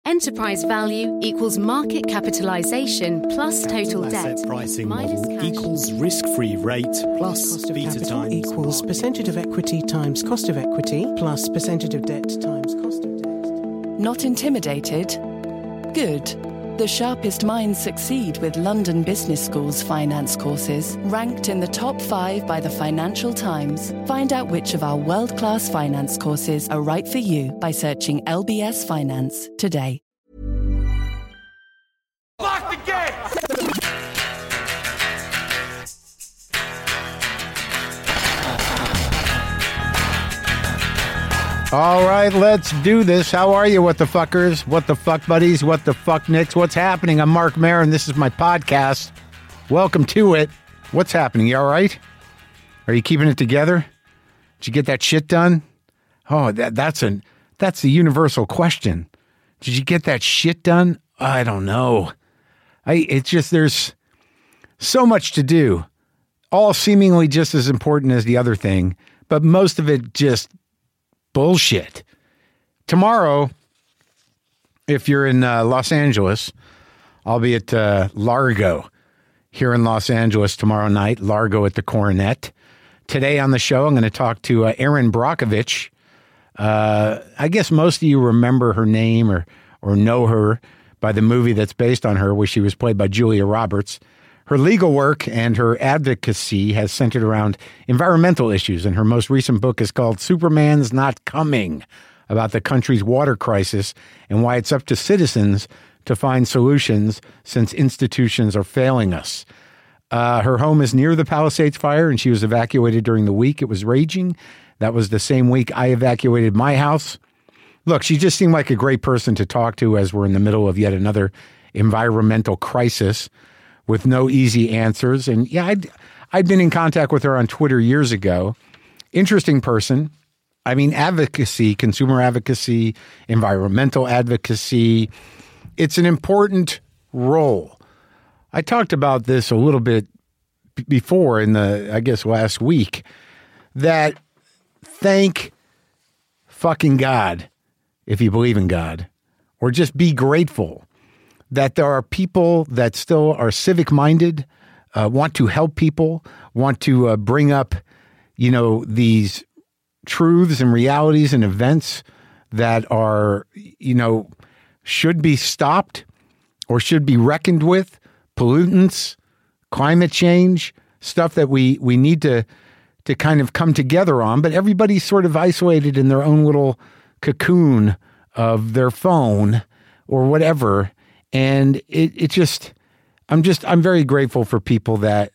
Enterprise value equals market capitalization plus total debt. Asset pricing minus model cash. equals risk-free rate plus Cost of beta capital times equals percentage of equity times cost of equity plus percentage of debt times cost of debt. Not intimidated? Good. The sharpest minds succeed with London Business School's finance courses, ranked in the top 5 by the Financial Times. Find out which of our world-class finance courses are right for you by searching LBS Finance today. Lock the gate! All right, let's do this. How are you, what the fuckers? What the fuck buddies? What the fuck nicks? What's happening? I'm Mark Maron. This is my podcast. Welcome to it. What's happening? You all right? Are you keeping it together? Did you get that shit done? Oh, that's the universal question. Did you get that shit done? I don't know. It's just there's so much to do, all seemingly just as important as the other thing, but most of it just bullshit. Tomorrow, if you're in Los Angeles, I'll be at Largo here in Los Angeles tomorrow night, Largo at the Coronet. Today on the show, I'm going to talk to Erin Brockovich. I guess most of you remember her name or know her by the movie that's based on her, where she was played by Julia Roberts. Her legal work and her advocacy has centered around environmental issues, and her most recent book is called Superman's Not Coming, about the country's water crisis and why it's up to citizens to find solutions since institutions are failing us. Her home is near the Palisades fire, and she was evacuated during the week it was raging. That was the same week I evacuated my house. Look, she just seemed like a great person to talk to as we're in the middle of yet another environmental crisis with no easy answers. And yeah, I'd been in contact with her on Twitter years ago. Interesting person. I mean, advocacy, consumer advocacy, environmental advocacy, it's an important role. I talked about this a little bit before in last week, that thank fucking God, if you believe in God, or just be grateful that there are people that still are civic-minded, want to help people, want to bring up, these truths and realities and events that are, should be stopped or should be reckoned with, pollutants, climate change, stuff that we need to kind of come together on. But everybody's sort of isolated in their own little cocoon of their phone or whatever. And I'm very grateful for people that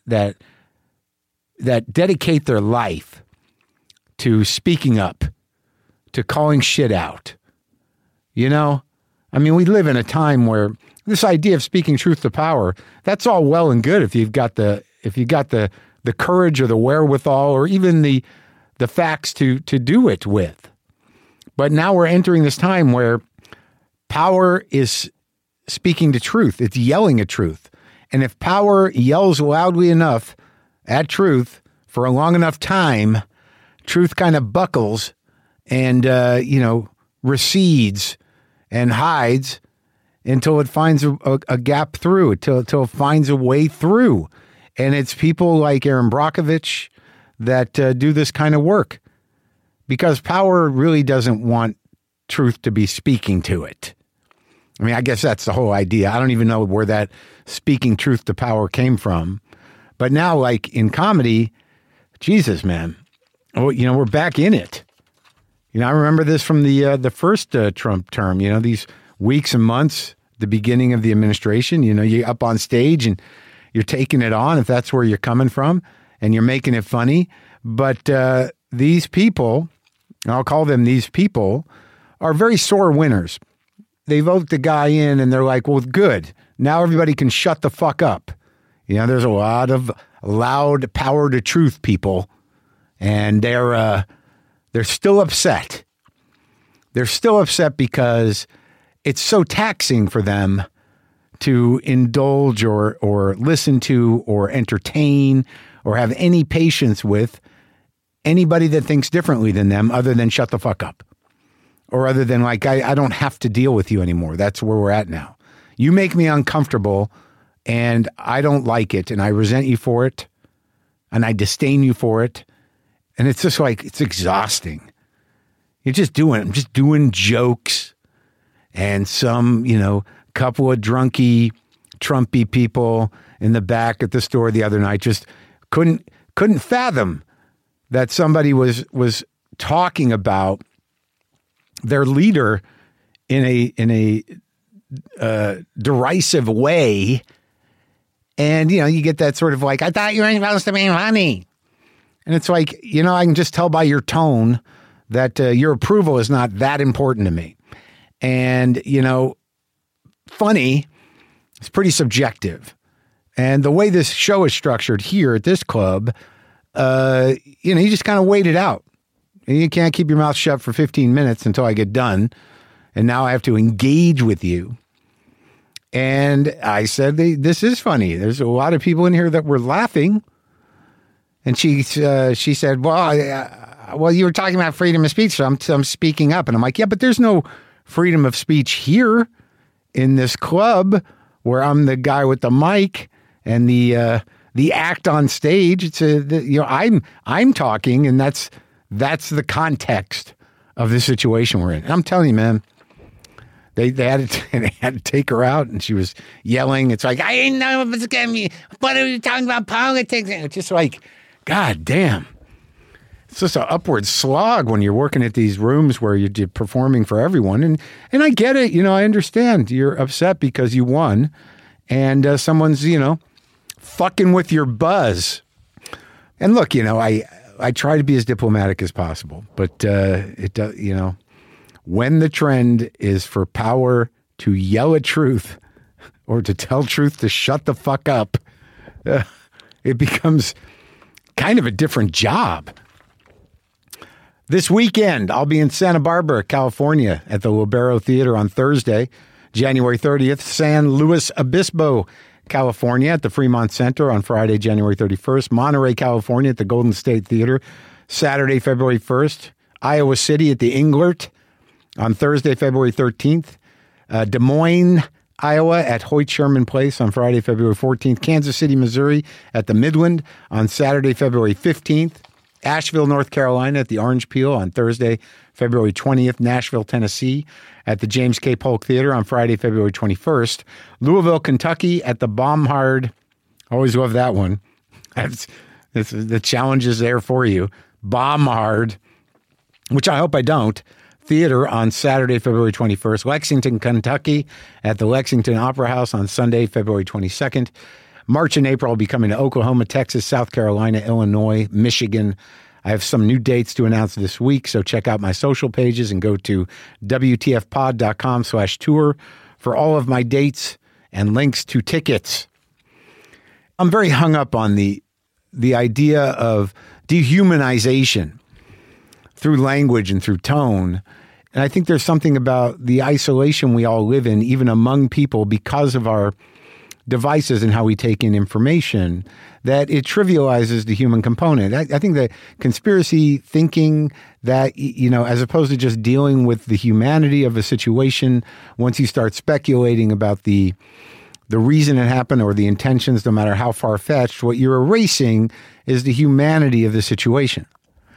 dedicate their life to speaking up, to calling shit out. We live in a time where this idea of speaking truth to power, that's all well and good if you've got the courage or the wherewithal or even the facts to do it with. But now we're entering this time where power is speaking to truth. It's yelling at truth. And if power yells loudly enough at truth for a long enough time, truth kind of buckles and, recedes and hides until it finds a gap through, until it finds a way through. And it's people like Erin Brockovich that do this kind of work, because power really doesn't want truth to be speaking to it. I mean, I guess that's the whole idea. I don't even know where that speaking truth to power came from. But now, like in comedy, Jesus, man, we're back in it. I remember this from the first Trump term, these weeks and months, the beginning of the administration, you're up on stage and you're taking it on, if that's where you're coming from, and you're making it funny. But these people, and I'll call them these people, are very sore winners. They vote the guy in and they're like, well, good. Now everybody can shut the fuck up. There's a lot of loud power to truth people, and they're still upset. They're still upset because it's so taxing for them to indulge or listen to or entertain or have any patience with anybody that thinks differently than them other than shut the fuck up or other than like, I don't have to deal with you anymore. That's where we're at now. You make me uncomfortable and I don't like it and I resent you for it and I disdain you for it. And it's just like, it's exhausting. I'm just doing jokes and some, couple of drunky, Trumpy people in the back at the store the other night just couldn't fathom that somebody was talking about their leader in a derisive way. And, you get that sort of like, I thought you weren't supposed to be funny. And it's like, I can just tell by your tone that your approval is not that important to me. And, funny is pretty subjective. And the way this show is structured here at this club, you just kind of wait it out. And you can't keep your mouth shut for 15 minutes until I get done. And now I have to engage with you. And I said, this is funny. There's a lot of people in here that were laughing. And she said, well, you were talking about freedom of speech, so I'm speaking up. And I'm like, yeah, but there's no freedom of speech here in this club where I'm the guy with the mic and the act on stage. It's I'm talking, and that's the context of the situation we're in. And I'm telling you, man, they had to take her out, and she was yelling. It's like, I didn't know if it's going to be, what are you talking about politics? And it's just like, God damn. It's just an upward slog when you're working at these rooms where you're performing for everyone. And I get it. I understand you're upset because you won and someone's, fucking with your buzz. And look, I try to be as diplomatic as possible, but it does, when the trend is for power to yell at truth or to tell truth to shut the fuck up, it becomes kind of a different job. This weekend, I'll be in Santa Barbara, California at the Libero Theater on Thursday, January 30th, San Luis Obispo, California at the Fremont Center on Friday, January 31st, Monterey, California at the Golden State Theater, Saturday, February 1st, Iowa City at the Englert on Thursday, February 13th, Des Moines, Iowa at Hoyt Sherman Place on Friday, February 14th, Kansas City, Missouri at the Midland on Saturday, February 15th, Asheville, North Carolina at the Orange Peel on Thursday, February 20th, Nashville, Tennessee at the James K. Polk Theater on Friday, February 21st, Louisville, Kentucky at the Baumhard, always love that one. The challenge is there for you. Baumhard, which I hope I don't, Theater on Saturday, February 21st, Lexington, Kentucky at the Lexington Opera House on Sunday, February 22nd. March and April, I'll be coming to Oklahoma, Texas, South Carolina, Illinois, Michigan. I have some new dates to announce this week, so check out my social pages and go to WTFpod.com/tour for all of my dates and links to tickets. I'm very hung up on the idea of dehumanization through language and through tone. And I think there's something about the isolation we all live in, even among people, because of our devices and how we take in information, that it trivializes the human component. I think that conspiracy thinking that, as opposed to just dealing with the humanity of a situation, once you start speculating about the reason it happened or the intentions, no matter how far-fetched, what you're erasing is the humanity of the situation.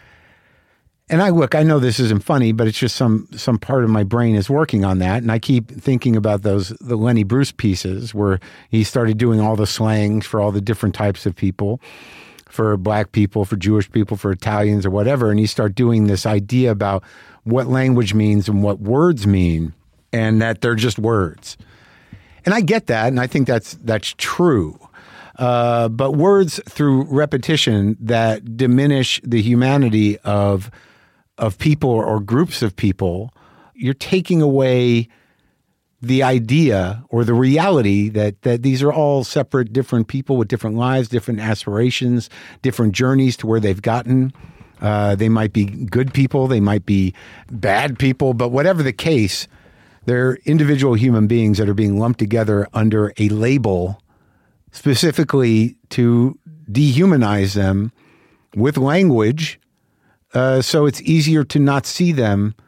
And I know this isn't funny, but it's just some part of my brain is working on that. And I keep thinking about the Lenny Bruce pieces where he started doing all the slangs for all the different types of people, for black people, for Jewish people, for Italians or whatever. And he started doing this idea about what language means and what words mean and that they're just words. And I get that. And I think that's true. But words through repetition that diminish the humanity of people or groups of people, you're taking away the idea or the reality that these are all separate, different people with different lives, different aspirations, different journeys to where they've gotten. They might be good people, they might be bad people, but whatever the case, they're individual human beings that are being lumped together under a label specifically to dehumanize them with language. So it's easier to not see them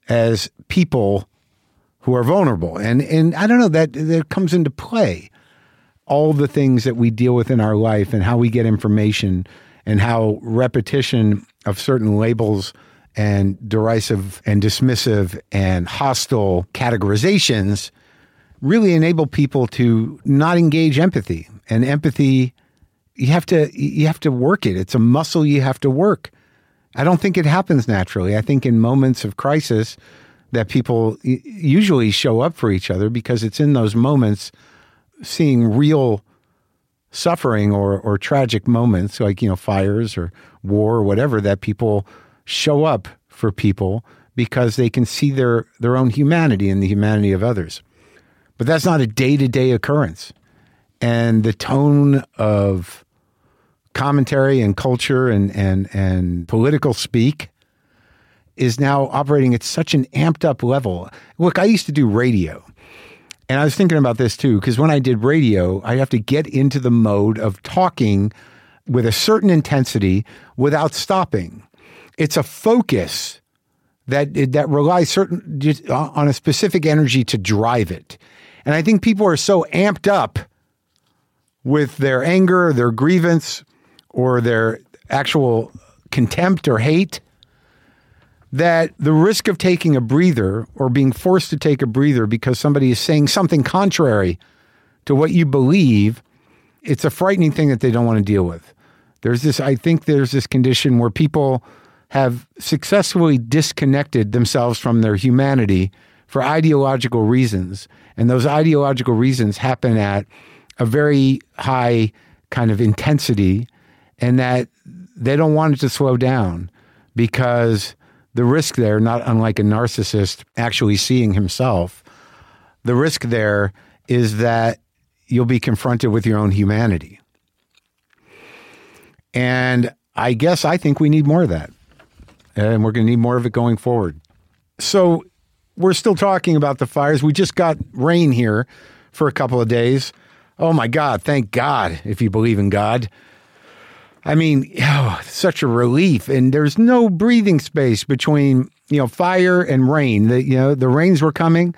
as people who are vulnerable. And I don't know, that comes into play. All the things that we deal with in our life and how we get information and how repetition of certain labels and derisive and dismissive and hostile categorizations really enable people to not engage empathy. And empathy, you have to work it. It's a muscle you have to work. I don't think it happens naturally. I think in moments of crisis that people usually show up for each other because it's in those moments, seeing real suffering or tragic moments like, fires or war or whatever, that people show up for people because they can see their own humanity and the humanity of others. But that's not a day-to-day occurrence. And the tone of commentary and culture and political speak is now operating at such an amped up level. Look, I used to do radio. And I was thinking about this too, because when I did radio, I have to get into the mode of talking with a certain intensity without stopping. It's a focus that relies on a specific energy to drive it. And I think people are so amped up with their anger, their grievance, or their actual contempt or hate, that the risk of taking a breather or being forced to take a breather because somebody is saying something contrary to what you believe, it's a frightening thing that they don't want to deal with. I think there's this condition where people have successfully disconnected themselves from their humanity for ideological reasons. And those ideological reasons happen at a very high kind of intensity, and that they don't want it to slow down because the risk there, not unlike a narcissist actually seeing himself, the risk there is that you'll be confronted with your own humanity. And I think we need more of that. And we're going to need more of it going forward. So we're still talking about the fires. We just got rain here for a couple of days. Oh my God, thank God, if you believe in God. I mean, such a relief. And there's no breathing space between, fire and rain. The rains were coming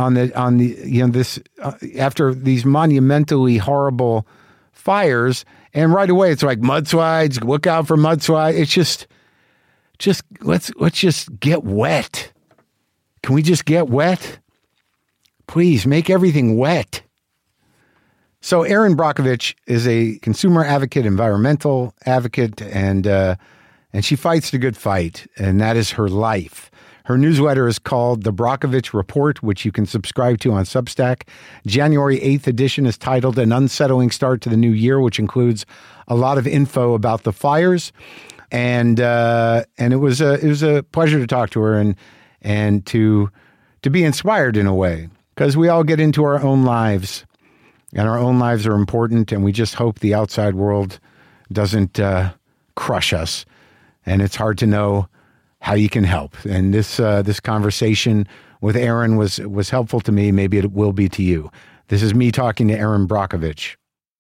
after these monumentally horrible fires. And right away, it's like mudslides, look out for mudslides. It's just let's just get wet. Can we just get wet? Please make everything wet. So Erin Brockovich is a consumer advocate, environmental advocate, and she fights the good fight, and that is her life. Her newsletter is called The Brockovich Report, which you can subscribe to on Substack. January 8th edition is titled An Unsettling Start to the New Year, which includes a lot of info about the fires. And it was a pleasure to talk to her and to be inspired in a way, because we all get into our own lives. And our own lives are important, and we just hope the outside world doesn't crush us. And it's hard to know how you can help. And this conversation with Erin was helpful to me. Maybe it will be to you. This is me talking to Erin Brockovich.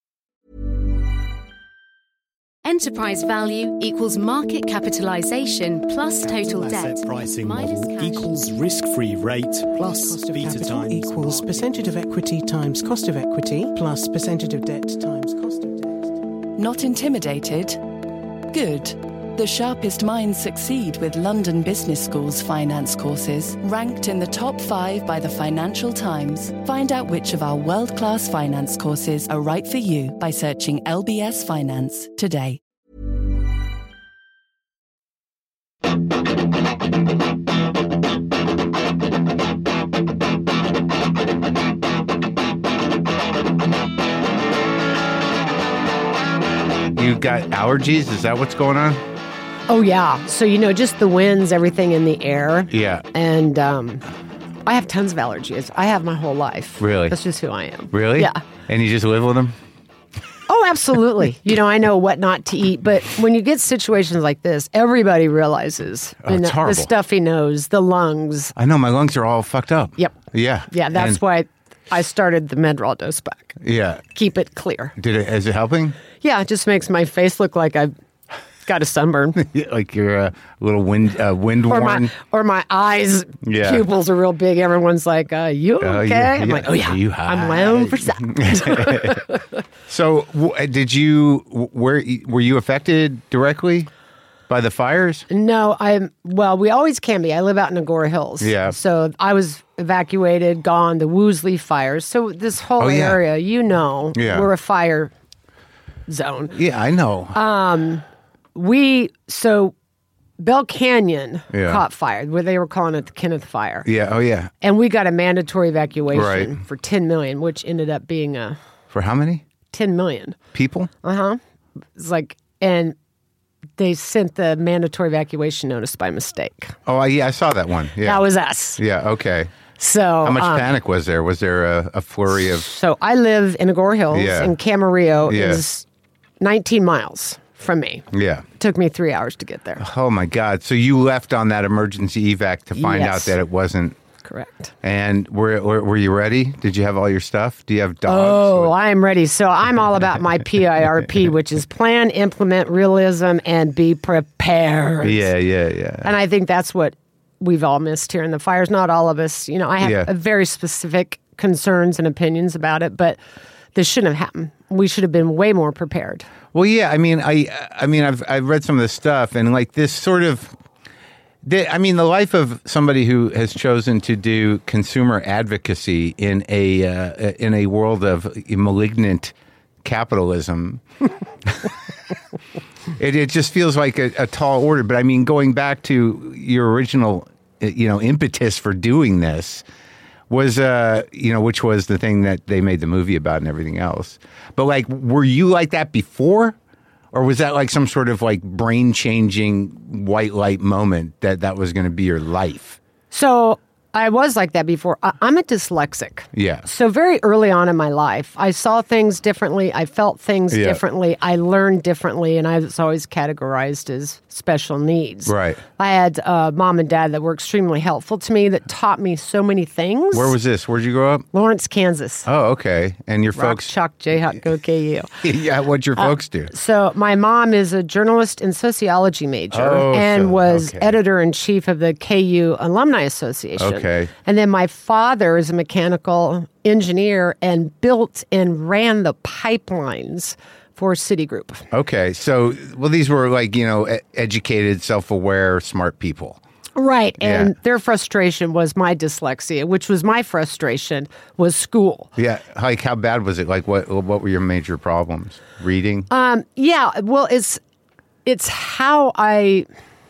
Enterprise value equals market capitalization plus total debt Asset pricing minus model cash. equals risk-free rate plus Cost of beta capital times equals percentage of equity times cost of equity plus percentage of debt times cost of debt. Not intimidated? Good. The sharpest minds succeed with London Business School's finance courses, ranked in the top 5 by the Financial Times. Find out which of our world-class finance courses are right for you by searching LBS Finance today. You got allergies? Is that what's going on? Oh, yeah. So, just the winds, everything in the air. Yeah. And I have tons of allergies. I have my whole life. Really? That's just who I am. Really? Yeah. And you just live with them? Oh, absolutely. I know what not to eat. But when you get situations like this, everybody realizes it's horrible. the stuffy nose, the lungs. I know, my lungs are all fucked up. Yep. Yeah. Yeah, that's why I started the Medrol dose pack. Yeah. Keep it clear. Is it helping? Yeah, it just makes my face look like I've got a sunburn. Like you're a little wind worn. Or my eyes pupils are real big. Everyone's like, you okay? Yeah, I'm like, oh yeah, you high? I'm laying for some. So did you, were you affected directly by the fires? No, we always can be. I live out in Agora Hills. Yeah. So I was evacuated, gone, the Woolsey fires. So this whole area, we're a fire zone. Yeah, I know. Bell Canyon caught fire, where they were calling it the Kenneth Fire. Yeah, oh yeah. And we got a mandatory evacuation for 10 million, which ended up being For how many? 10 million. People? It's like, and they sent the mandatory evacuation notice by mistake. Oh, yeah, I saw that one. Yeah. That was us. Yeah, okay. So how much panic was there? Was there a flurry of... So I live in Agora Hills, and Camarillo is 19 miles from me. Yeah. It took me 3 hours to get there. Oh, my God. So you left on that emergency evac to find out that it wasn't... Correct. And were you ready? Did you have all your stuff? Do you have dogs? Oh, I'm ready. So I'm all about my PIRP, which is plan, implement, realism, and be prepared. Yeah. And I think that's what we've all missed here in the fires. Not all of us. You know, I have a very specific concerns and opinions about it, but this shouldn't have happened. We should have been way more prepared. Well, yeah. I mean, I've read some of this stuff, and like this sort of... the life of somebody who has chosen to do consumer advocacy in a world of malignant capitalism, it just feels like a tall order. But I mean, going back to your original, impetus for doing this was, which was the thing that they made the movie about and everything else. But like, were you like that before? Or was that like some sort of like brain-changing white light moment that was going to be your life? So I was like that before. I'm a dyslexic. Yeah. So very early on in my life, I saw things differently. I felt things differently. I learned differently, and I was always categorized as special needs. Right. I had mom and dad that were extremely helpful to me, that taught me so many things. Where was this? Where'd you grow up? Lawrence, Kansas. Oh, okay. And your Rock, folks? Chalk, Jayhawk, go KU. Yeah, what'd your folks do? So my mom is a journalist and sociology major and was editor-in-chief of the KU Alumni Association. Okay. And then my father is a mechanical engineer and built and ran the pipelines for Citigroup. Okay. So, well, these were like, educated, self-aware, smart people. Right. And their frustration was my dyslexia, which was my frustration was school. Yeah. Like, how bad was it? Like, what were your major problems? Reading? Yeah. Well, it's how I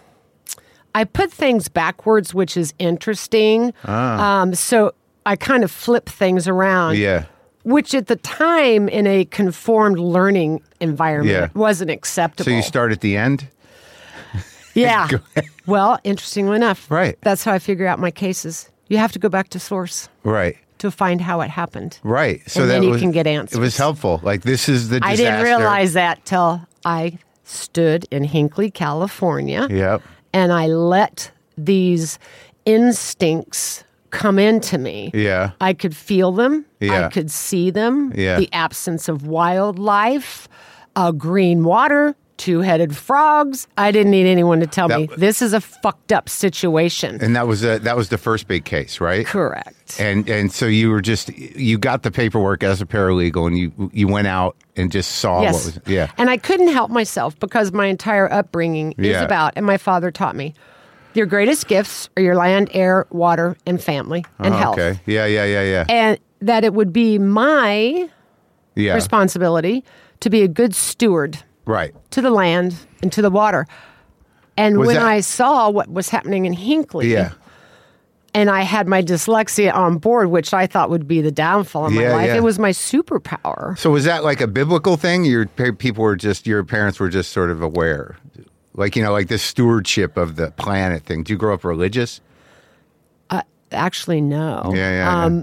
put things backwards, which is interesting. So I kind of flip things around. Yeah. Which at the time in a conformed learning environment wasn't acceptable. So you start at the end? Yeah. Well, interestingly enough. Right. That's how I figure out my cases. You have to go back to source. Right. To find how it happened. Right. So and then you can get answers. It was helpful. Like, this is the disaster. I didn't realize that till I stood in Hinckley, California. Yep. And I let these instincts come into me. Yeah. I could feel them. Yeah. I could see them. Yeah. The absence of wildlife, green water, two-headed frogs. I didn't need anyone to tell me this is a fucked up situation. And that was the first big case, right? Correct. And so you got the paperwork as a paralegal, and you went out and just saw what was And I couldn't help myself because my entire upbringing is about, and my father taught me, your greatest gifts are your land, air, water, and family, and health. Okay. Yeah. And that it would be my responsibility to be a good steward to the land and to the water. And when I saw what was happening in Hinckley, and I had my dyslexia on board, which I thought would be the downfall of my life, it was my superpower. So was that like a biblical thing? Your parents were just sort of aware? Like, like this stewardship of the planet thing. Do you grow up religious? Actually, no. Yeah.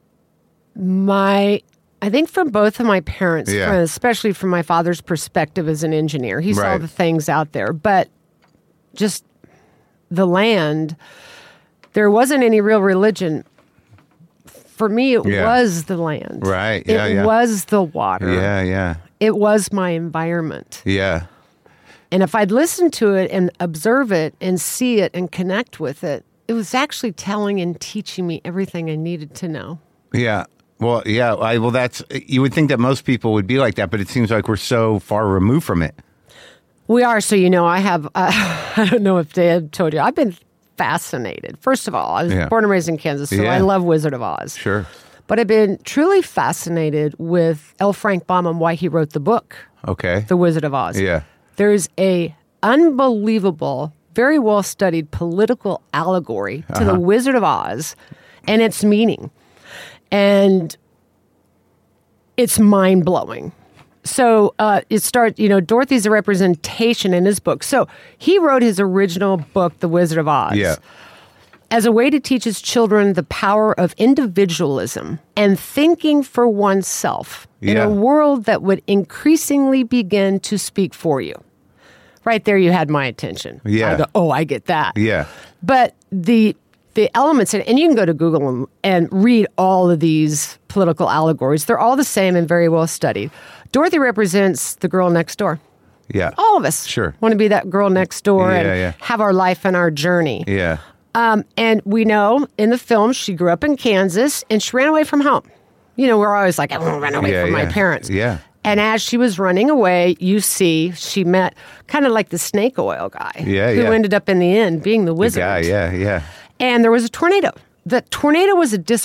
I think from both of my parents, especially from my father's perspective as an engineer, he saw the things out there. But just the land, there wasn't any real religion. For me, it was the land. Right. It was the water. Yeah. It was my environment. Yeah. And if I'd listen to it and observe it and see it and connect with it, it was actually telling and teaching me everything I needed to know. Yeah. Well, yeah. That's, you would think that most people would be like that, but it seems like we're so far removed from it. We are. So, I have, I don't know if Dad told you, I've been fascinated. First of all, I was born and raised in Kansas, so I love Wizard of Oz. Sure. But I've been truly fascinated with L. Frank Baum and why he wrote the book. Okay. The Wizard of Oz. Yeah. There's a unbelievable, very well-studied political allegory to the Wizard of Oz and its meaning. And it's mind-blowing. So it starts, Dorothy's a representation in his book. So he wrote his original book, The Wizard of Oz, as a way to teach his children the power of individualism and thinking for oneself in a world that would increasingly begin to speak for you. Right there, you had my attention. Yeah. I go, I get that. Yeah. But the elements, and you can go to Google and read all of these political allegories. They're all the same and very well studied. Dorothy represents the girl next door. Yeah. All of us want to be that girl next door and have our life and our journey. Yeah. And we know in the film she grew up in Kansas and she ran away from home. We're always like, I won't run away from my parents. Yeah. And as she was running away, you see she met kind of like the snake oil guy who ended up in the end being the wizard. The guy, yeah. And there was a tornado. The tornado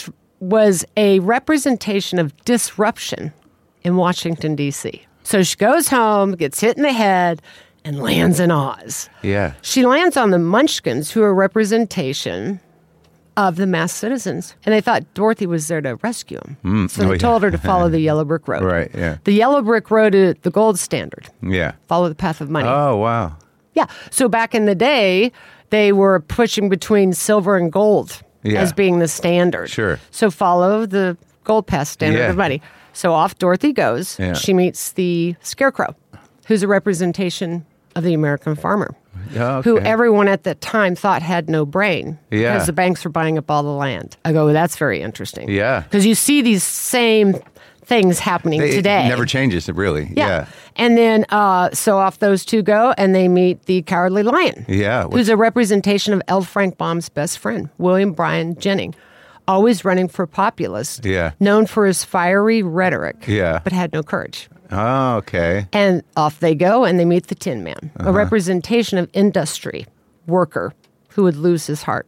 was a representation of disruption in Washington, D.C. So she goes home, gets hit in the head, and lands in Oz. Yeah. She lands on the Munchkins, who are a representation of the masked citizens. And they thought Dorothy was there to rescue them. So they told her to follow the Yellow Brick Road. Right, yeah. The Yellow Brick Road is the gold standard. Yeah. Follow the path of money. Oh, wow. Yeah. So back in the day, they were pushing between silver and gold as being the standard. Sure. So follow the gold path standard of money. So off Dorothy goes. Yeah. She meets the Scarecrow, who's a representation of the American farmer, who everyone at the time thought had no brain because the banks were buying up all the land. I go, well, that's very interesting. Yeah. Because you see these same things happening today. It never changes, really. Yeah. And then, so off those two go, and they meet the Cowardly Lion. Yeah. Who's a representation of L. Frank Baum's best friend, William Bryan Jennings. Always running for populist. Yeah. Known for his fiery rhetoric. Yeah. But had no courage. Oh, okay. And off they go, and they meet the Tin Man, a representation of industry, worker, who would lose his heart.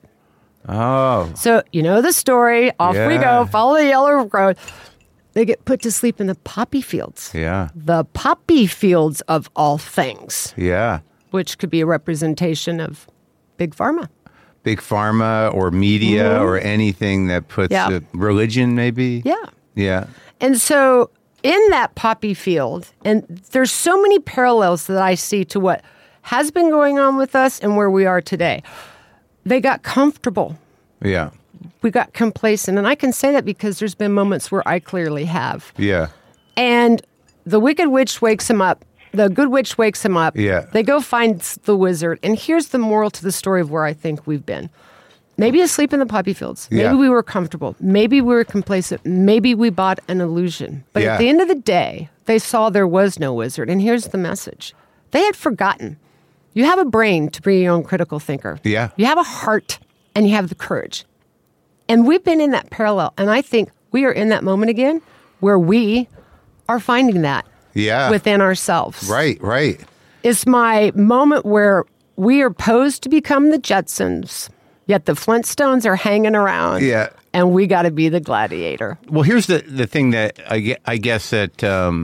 Oh. So, you know the story. Off we go. Follow the Yellow Road. They get put to sleep in the poppy fields. Yeah. The poppy fields of all things. Yeah. Which could be a representation of Big Pharma. Big Pharma or media or anything that puts religion, maybe? Yeah. Yeah. And so in that poppy field, and there's so many parallels that I see to what has been going on with us and where we are today. They got comfortable. Yeah. We got complacent. And I can say that because there's been moments where I clearly have. Yeah. And the wicked witch wakes him up. The good witch wakes him up. Yeah. They go find the wizard. And here's the moral to the story of where I think we've been. Maybe asleep in the poppy fields. Maybe we were comfortable. Maybe we were complacent. Maybe we bought an illusion. But at the end of the day, they saw there was no wizard. And here's the message. They had forgotten. You have a brain to be your own critical thinker. Yeah. You have a heart and you have the courage. And we've been in that parallel. And I think we are in that moment again where we are finding that. Within ourselves. Right. It's my moment where we are posed to become the Jetsons, yet the Flintstones are hanging around. Yeah. And we got to be the gladiator. Well, here's the thing that I guess that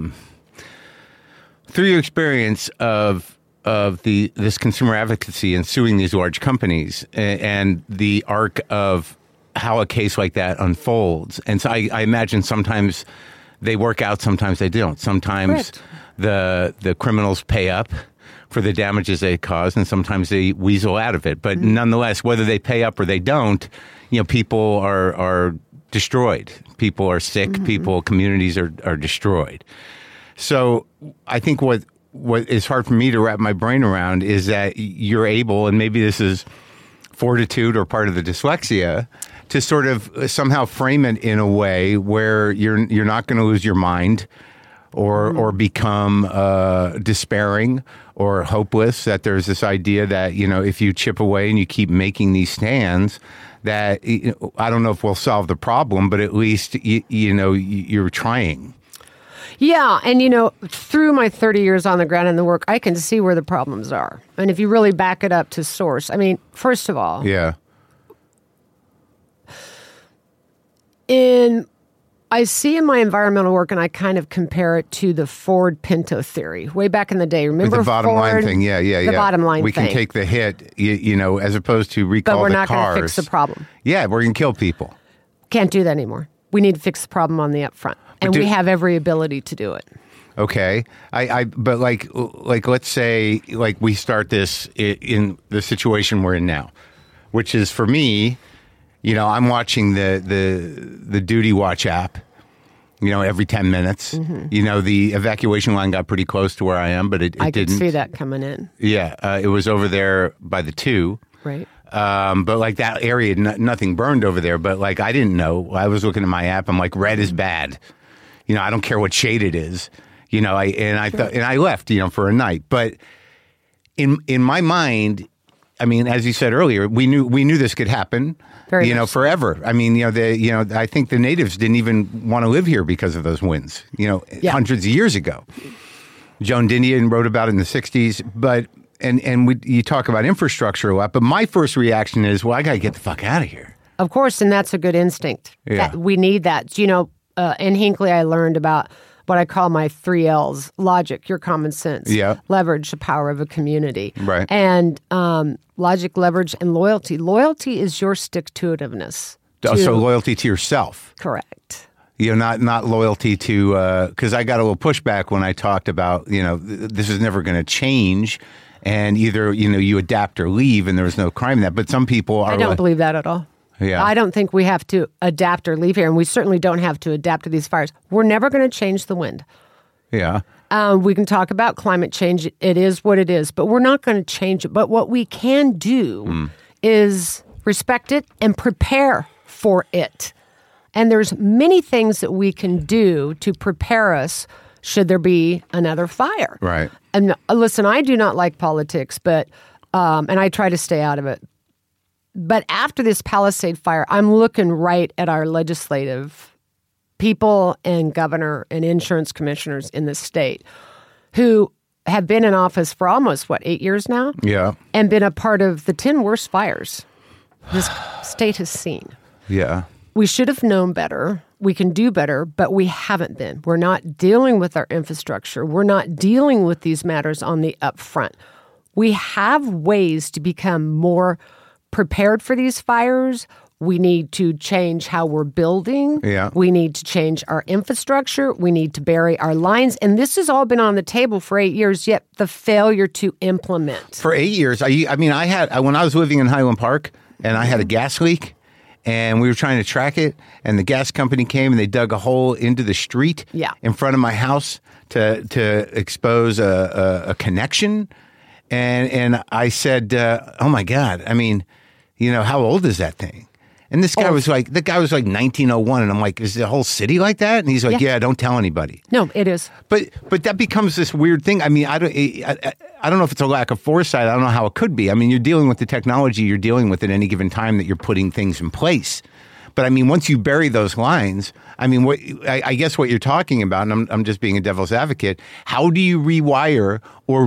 through your experience of this consumer advocacy and suing these large companies and the arc of how a case like that unfolds. And so I imagine sometimes they work out, sometimes they don't. Sometimes the criminals pay up for the damages they cause, and sometimes they weasel out of it. But nonetheless, whether they pay up or they don't, people are destroyed. People are sick. Communities are destroyed. So I think what is hard for me to wrap my brain around is that you're able, and maybe this is fortitude or part of the dyslexia, to sort of somehow frame it in a way where you're not going to lose your mind, or become despairing or hopeless, that there's this idea that, if you chip away and you keep making these stands, that I don't know if we'll solve the problem, but at least, you're trying. Yeah. And, through my 30 years on the ground in the work, I can see where the problems are. And if you really back it up to source, I mean, first of all. Yeah. I see in my environmental work, and I kind of compare it to the Ford-Pinto theory way back in the day. Remember the bottom Ford, line thing? Yeah. The bottom line we thing. We can take the hit, as opposed to recall the cars. But we're not going to fix the problem. Yeah, we're going to kill people. Can't do that anymore. We need to fix the problem on the upfront. And we have every ability to do it. Okay. But let's say, we start this in the situation we're in now, which is, for me, I'm watching the Duty Watch app, every 10 minutes. Mm-hmm. The evacuation line got pretty close to where I am, but it didn't. I could see that coming in. Yeah. It was over there by the 2. Right. But that area, nothing burned over there. But I didn't know. I was looking at my app. I'm like, red is bad. I don't care what shade it is. I thought, and I left, for a night. But in my mind, I mean, as you said earlier, we knew this could happen. Forever. I mean, I think the natives didn't even want to live here because of those winds. Hundreds of years ago. Joan Didion wrote about it in the 60s. But you talk about infrastructure a lot. But my first reaction is, well, I got to get the fuck out of here. Of course, and that's a good instinct. Yeah. We need that. In Hinckley, I learned about what I call my 3 L's: logic, your common sense, leverage, the power of a community, right? And logic, leverage, and loyalty. Loyalty is your stick-to-itiveness. So loyalty to yourself. Correct. Not loyalty to, because I got a little pushback when I talked about, this is never going to change, and either, you adapt or leave, and there's no crime in that. But some people are. I don't believe that at all. Yeah. I don't think we have to adapt or leave here, and we certainly don't have to adapt to these fires. We're never going to change the wind. Yeah. We can talk about climate change. It is what it is, but we're not going to change it. But what we can do is respect it and prepare for it. And there's many things that we can do to prepare us should there be another fire. Right. And listen, I do not like politics, but and I try to stay out of it. But after this Palisade fire, I'm looking right at our legislative people and governor and insurance commissioners in the state who have been in office for almost, 8 years now? Yeah. And been a part of the 10 worst fires this state has seen. Yeah. We should have known better. We can do better, but we haven't been. We're not dealing with our infrastructure. We're not dealing with these matters on the upfront. We have ways to become more prepared for these fires. We need to change how we're building. Yeah. We need to change our infrastructure. We need to bury our lines. And this has all been on the table for 8 years, yet the failure to implement. For 8 years, when I was living in Highland Park and I had a gas leak and we were trying to track it, and the gas company came and they dug a hole into the street in front of my house to expose a connection. And I said, oh my God, I mean, how old is that thing? And this guy was like, 1901. And I'm like, is the whole city like that? And he's like, yeah, don't tell anybody. No, it is. But that becomes this weird thing. I mean, I don't know if it's a lack of foresight. I don't know how it could be. I mean, you're dealing with the technology you're dealing with at any given time that you're putting things in place. But I mean, once you bury those lines, I mean, I guess what you're talking about, and I'm just being a devil's advocate, how do you rewire or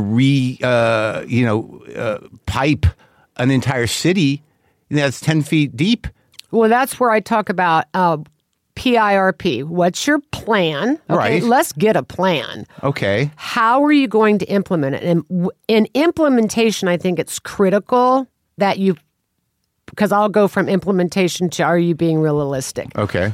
pipe an entire city that's 10 feet deep? Well, that's where I talk about PIRP. What's your plan? Okay, right. Let's get a plan. Okay. How are you going to implement it? And in implementation, I think it's critical that because I'll go from implementation to are you being realistic? Okay.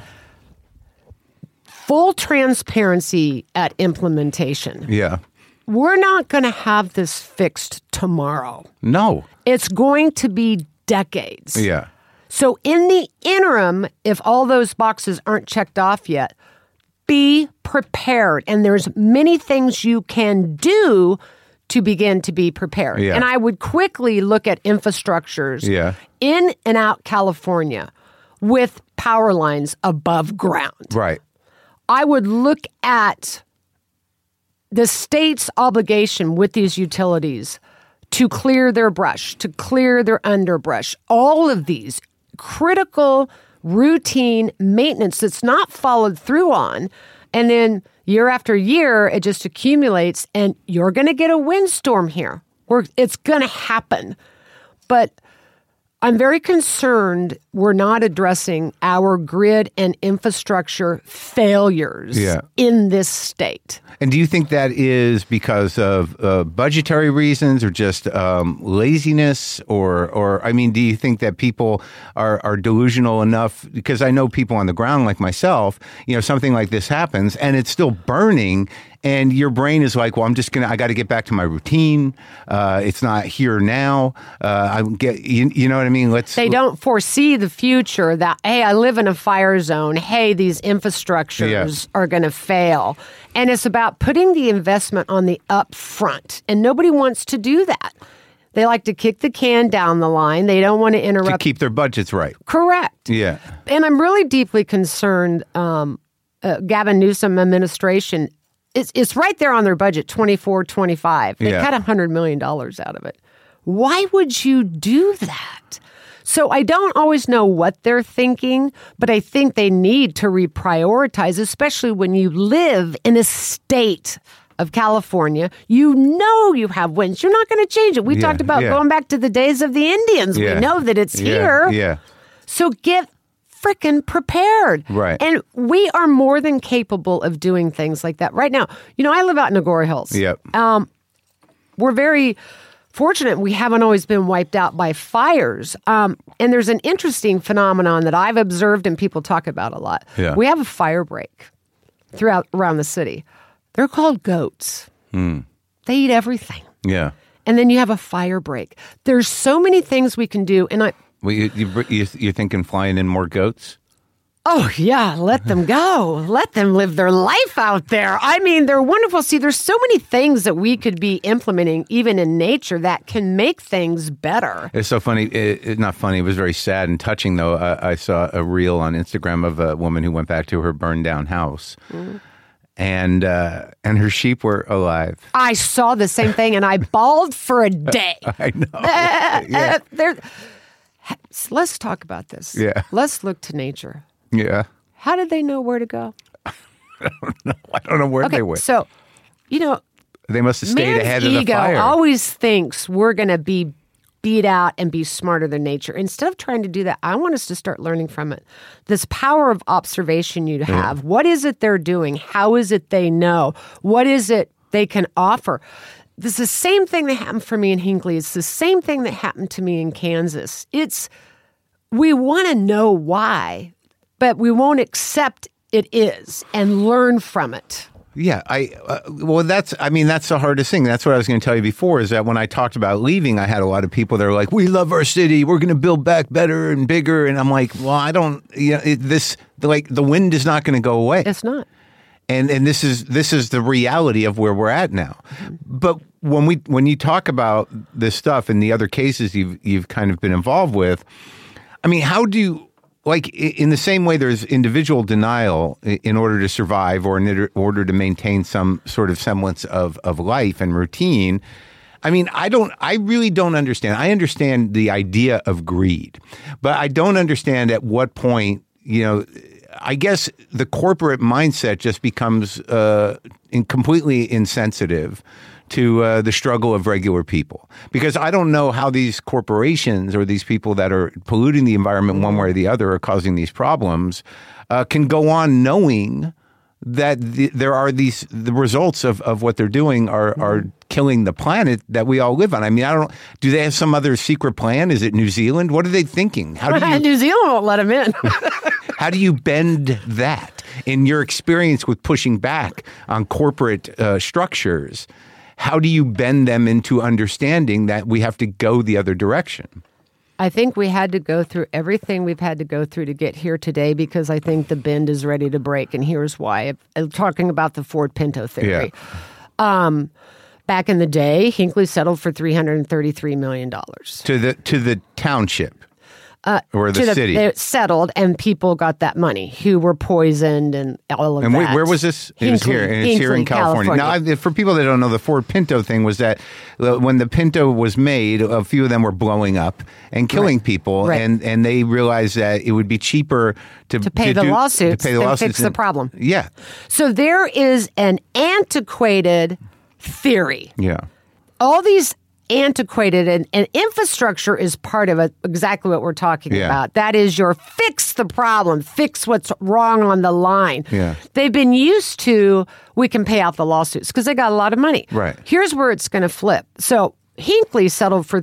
Full transparency at implementation. Yeah. We're not going to have this fixed tomorrow. No. It's going to be decades. Yeah. So in the interim, if all those boxes aren't checked off yet, be prepared. And there's many things you can do to begin to be prepared. Yeah. And I would quickly look at infrastructures in and out California with power lines above ground. Right. I would look at the state's obligation with these utilities to clear their brush, to clear their underbrush, all of these critical routine maintenance that's not followed through on. And then year after year, it just accumulates, and you're going to get a windstorm here. It's going to happen. But I'm very concerned we're not addressing our grid and infrastructure failures in this state. And do you think that is because of budgetary reasons or just laziness? Or I mean, do you think that people are delusional enough? Because I know people on the ground like myself, something like this happens and it's still burning. And your brain is like, well, I got to get back to my routine. It's not here now. You know what I mean? They don't foresee the future that, hey, I live in a fire zone. Hey, these infrastructures are going to fail. And it's about putting the investment on the up front. And nobody wants to do that. They like to kick the can down the line. They don't want to interrupt. To keep their budgets right. Correct. Yeah. And I'm really deeply concerned, Gavin Newsom administration, it's right there on their budget, 24, 25. They cut $100 million out of it. Why would you do that? So I don't always know what they're thinking, but I think they need to reprioritize, especially when you live in a state of California. You have winds. You're not going to change it. We talked about going back to the days of the Indians. We know that it's here. Yeah. So get freaking prepared. Right. And we are more than capable of doing things like that. Right now, I live out in Agoura Hills. Yep. We're very fortunate we haven't always been wiped out by fires. And there's an interesting phenomenon that I've observed and people talk about a lot. Yeah. We have a fire break around the city. They're called goats. They eat everything. Yeah. And then you have a fire break. There's so many things we can do. And Well, you're thinking flying in more goats? Oh, yeah. Let them go. Let them live their life out there. I mean, they're wonderful. See, there's so many things that we could be implementing, even in nature, that can make things better. It's so funny. Not funny. It was very sad and touching, though. I saw a reel on Instagram of a woman who went back to her burned down house. And her sheep were alive. I saw the same thing, and I bawled for a day. I know. Let's talk about this. Yeah. Let's look to nature. Yeah. How did they know where to go? I don't know where they went. So, they must have stayed ahead of the fire. Ego always thinks we're going to be beat out and be smarter than nature. Instead of trying to do that, I want us to start learning from it. This power of observation you have. What is it they're doing? How is it they know? What is it they can offer? This is the same thing that happened for me in Hinckley. It's the same thing that happened to me in Kansas. We want to know why, but we won't accept it is and learn from it. Yeah, that's the hardest thing. That's what I was going to tell you before, is that when I talked about leaving, I had a lot of people that were like, we love our city. We're going to build back better and bigger. And I'm like, well, I don't, the wind is not going to go away. It's not. And this is the reality of where we're at now. But when you talk about this stuff and the other cases you've kind of been involved with, I mean, how do you, in the same way there's individual denial in order to survive or in order to maintain some sort of semblance of life and routine. I mean, I really don't understand. I understand the idea of greed, but I don't understand at what point, I guess the corporate mindset just becomes completely insensitive to the struggle of regular people. Because I don't know how these corporations or these people that are polluting the environment one way or the other or causing these problems can go on knowing that there are the results of what they're doing are killing the planet that we all live on. I mean, do they have some other secret plan? Is it New Zealand? What are they thinking? New Zealand won't let them in. How do you bend that in your experience with pushing back on corporate structures? How do you bend them into understanding that we have to go the other direction? I think we had to go through everything we've had to go through to get here today because I think the bend is ready to break, and here's why. I'm talking about the Ford Pinto theory. Yeah. Back in the day, Hinckley settled for $333 million. To the township. or the city? They settled, and people got that money who were poisoned and all of that. And where was this? It was here. And it's here in California. Now, for people that don't know, the Ford Pinto thing was that when the Pinto was made, a few of them were blowing up and killing people. Right. And they realized that it would be cheaper to pay the lawsuits than fix the problem. Yeah. So there is an antiquated theory. Yeah. All these antiquated and infrastructure is part of it, exactly what we're talking about. That is your fix the problem, fix what's wrong on the line. Yeah. They've been used to, we can pay out the lawsuits because they got a lot of money. Right. Here's where it's going to flip. So Hinckley settled for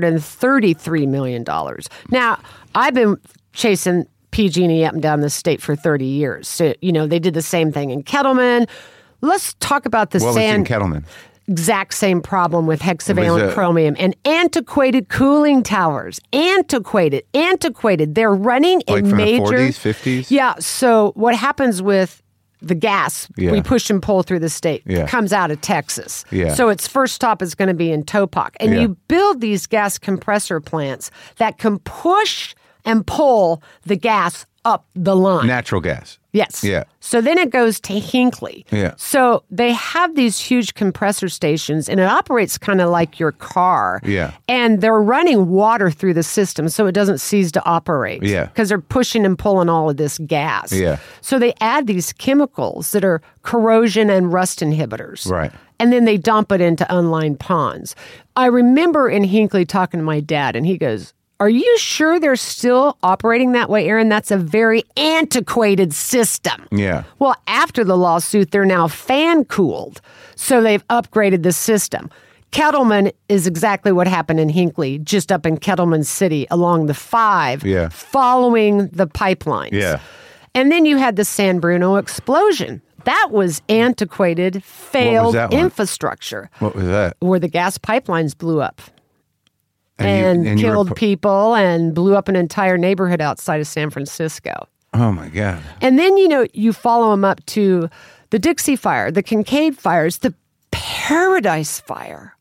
$333 million. Now, I've been chasing PG&E up and down the state for 30 years. So, they did the same thing in Kettleman. Let's talk about the What was in Kettleman? Exact same problem with hexavalent chromium and antiquated cooling towers. Antiquated. They're running like in from major... the 40s, 50s? Yeah, so what happens with the gas, we push and pull through the state, comes out of Texas. Yeah. So its first stop is going to be in Topak. And you build these gas compressor plants that can push and pull the gas up the line. Natural gas. Yes. Yeah. So then it goes to Hinckley. Yeah. So they have these huge compressor stations, and it operates kind of like your car. Yeah. And they're running water through the system so it doesn't cease to operate. Yeah. Because they're pushing and pulling all of this gas. Yeah. So they add these chemicals that are corrosion and rust inhibitors. Right. And then they dump it into unlined ponds. I remember in Hinckley talking to my dad, and he goes, "Are you sure they're still operating that way, Aaron? That's a very antiquated system." Yeah. Well, after the lawsuit, they're now fan-cooled. So they've upgraded the system. Kettleman is exactly what happened in Hinckley, just up in Kettleman City along the 5, following the pipelines. Yeah. And then you had the San Bruno explosion. That was antiquated, failed infrastructure. What was that? Where the gas pipelines blew up. And killed people and blew up an entire neighborhood outside of San Francisco. Oh, my God. And then, you follow them up to the Dixie Fire, the Kincaid Fires, the Paradise Fire.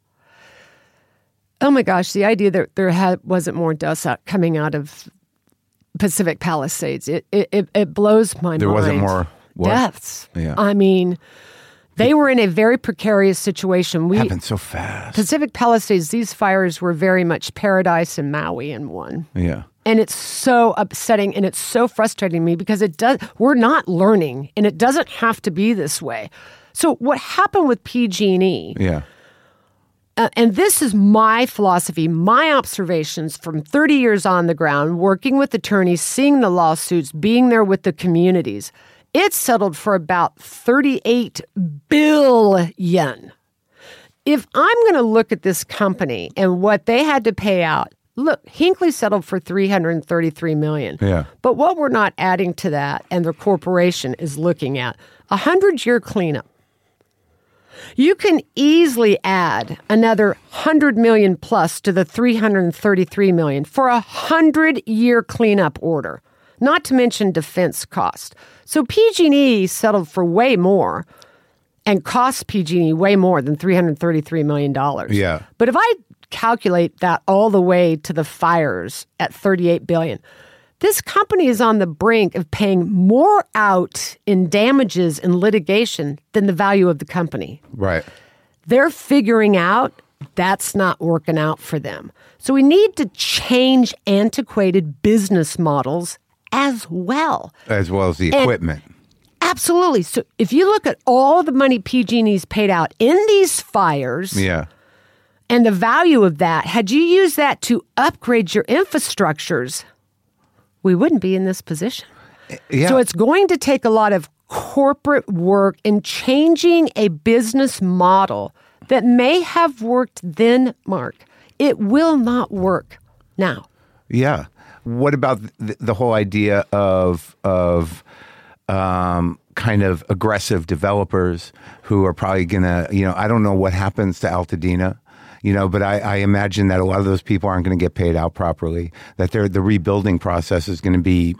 Oh, my gosh, the idea that there wasn't more dust coming out of Pacific Palisades, it blows my mind. There wasn't more deaths. Yeah. I mean... They were in a very precarious situation. It happened so fast. Pacific Palisades, these fires were very much Paradise and Maui in one. Yeah. And it's so upsetting and it's so frustrating me because we're not learning and it doesn't have to be this way. So what happened with PG&E? Yeah. And this is my philosophy, my observations from 30 years on the ground, working with attorneys, seeing the lawsuits, being there with the communities. It's settled for about $38 billion. If I'm going to look at this company and what they had to pay out, look, Hinckley settled for $333 million. Yeah. But what we're not adding to that, and the corporation is looking at, 100-year cleanup. You can easily add another $100 million plus to the $333 million for a 100-year cleanup order. Not to mention defense cost. So PG&E settled for way more and cost PG&E way more than $333 million. Yeah. But if I calculate that all the way to the fires at $38 billion, this company is on the brink of paying more out in damages and litigation than the value of the company. Right. They're figuring out that's not working out for them. So we need to change antiquated business models as well as the equipment. Absolutely. So if you look at all the money PG&E's paid out in these fires, and the value of that, had you used that to upgrade your infrastructures, we wouldn't be in this position. Yeah. So it's going to take a lot of corporate work in changing a business model that may have worked then, Mark. It will not work now. Yeah. What about the whole idea of kind of aggressive developers who are probably going to, I don't know what happens to Altadena, but I imagine that a lot of those people aren't going to get paid out properly, that the rebuilding process is going to be,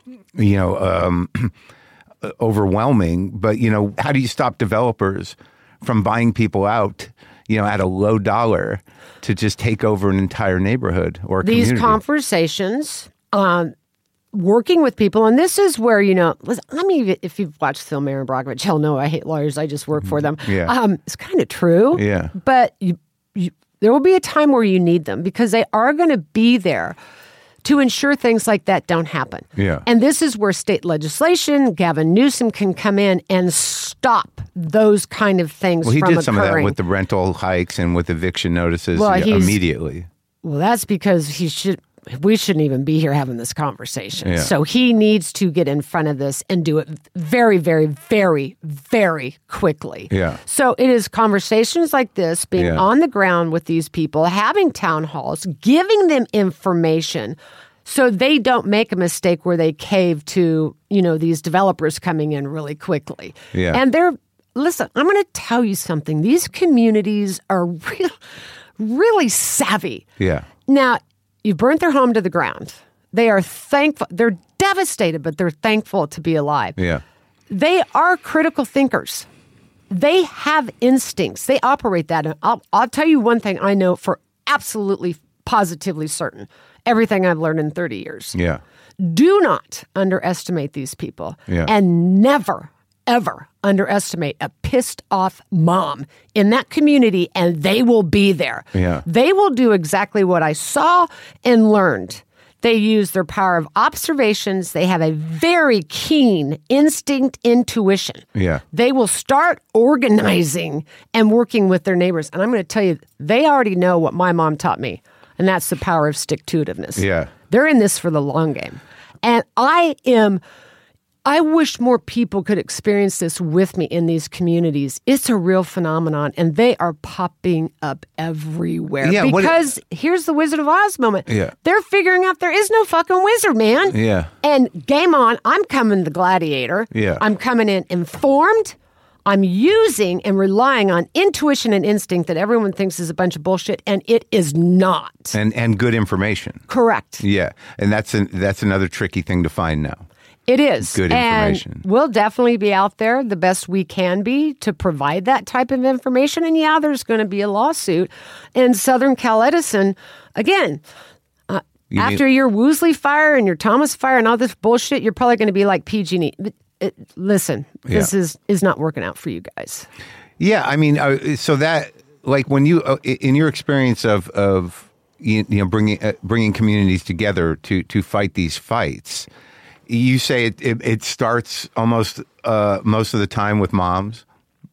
overwhelming. But, how do you stop developers from buying people out, at a low dollar to just take over an entire neighborhood or community? These conversations working with people, and this is where, if you've watched Film Aaron Brockovich, hell no, I hate lawyers, I just work for them. Yeah. It's kind of true. Yeah. But there will be a time where you need them because they are going to be there to ensure things like that don't happen. Yeah. And this is where state legislation, Gavin Newsom can come in and stop those kind of things from occurring. Well, he did some of that with the rental hikes and with eviction notices immediately. Well, that's because we shouldn't even be here having this conversation. Yeah. So he needs to get in front of this and do it very, very, very, very quickly. Yeah. So it is conversations like this, being on the ground with these people, having town halls, giving them information so they don't make a mistake where they cave to, these developers coming in really quickly. Yeah. And listen, I'm going to tell you something. These communities are really savvy. Yeah. Now, you burnt their home to the ground. They are thankful. They're devastated, but they're thankful to be alive. Yeah. They are critical thinkers. They have instincts. They operate that. And I'll tell you one thing I know for absolutely, positively certain. Everything I've learned in 30 years. Yeah. Do not underestimate these people. Yeah. And never, ever underestimate a pissed off mom in that community, and they will be there. Yeah. They will do exactly what I saw and learned. They use their power of observations. They have a very keen instinct, intuition. Yeah. They will start organizing and working with their neighbors. And I'm going to tell you, they already know what my mom taught me, and that's the power of stick-to-itiveness. Yeah. They're in this for the long game. And I wish more people could experience this with me in these communities. It's a real phenomenon, and they are popping up everywhere. Yeah, because here's the Wizard of Oz moment. Yeah. They're figuring out there is no fucking wizard, man. Yeah. And game on, I'm coming the gladiator. Yeah. I'm coming in informed. I'm using and relying on intuition and instinct that everyone thinks is a bunch of bullshit, and it is not. And good information. Correct. Yeah. And that's another tricky thing to find now. It is. Good information. And we'll definitely be out there the best we can be to provide that type of information. And there's going to be a lawsuit. And Southern Cal Edison, again, after your Woolsey fire and your Thomas fire and all this bullshit, you're probably going to be like PG&E. Listen, this is not working out for you guys. Yeah, I mean, so that, like, when you, in your experience of bringing communities together to fight these fights, you say it starts almost most of the time with moms?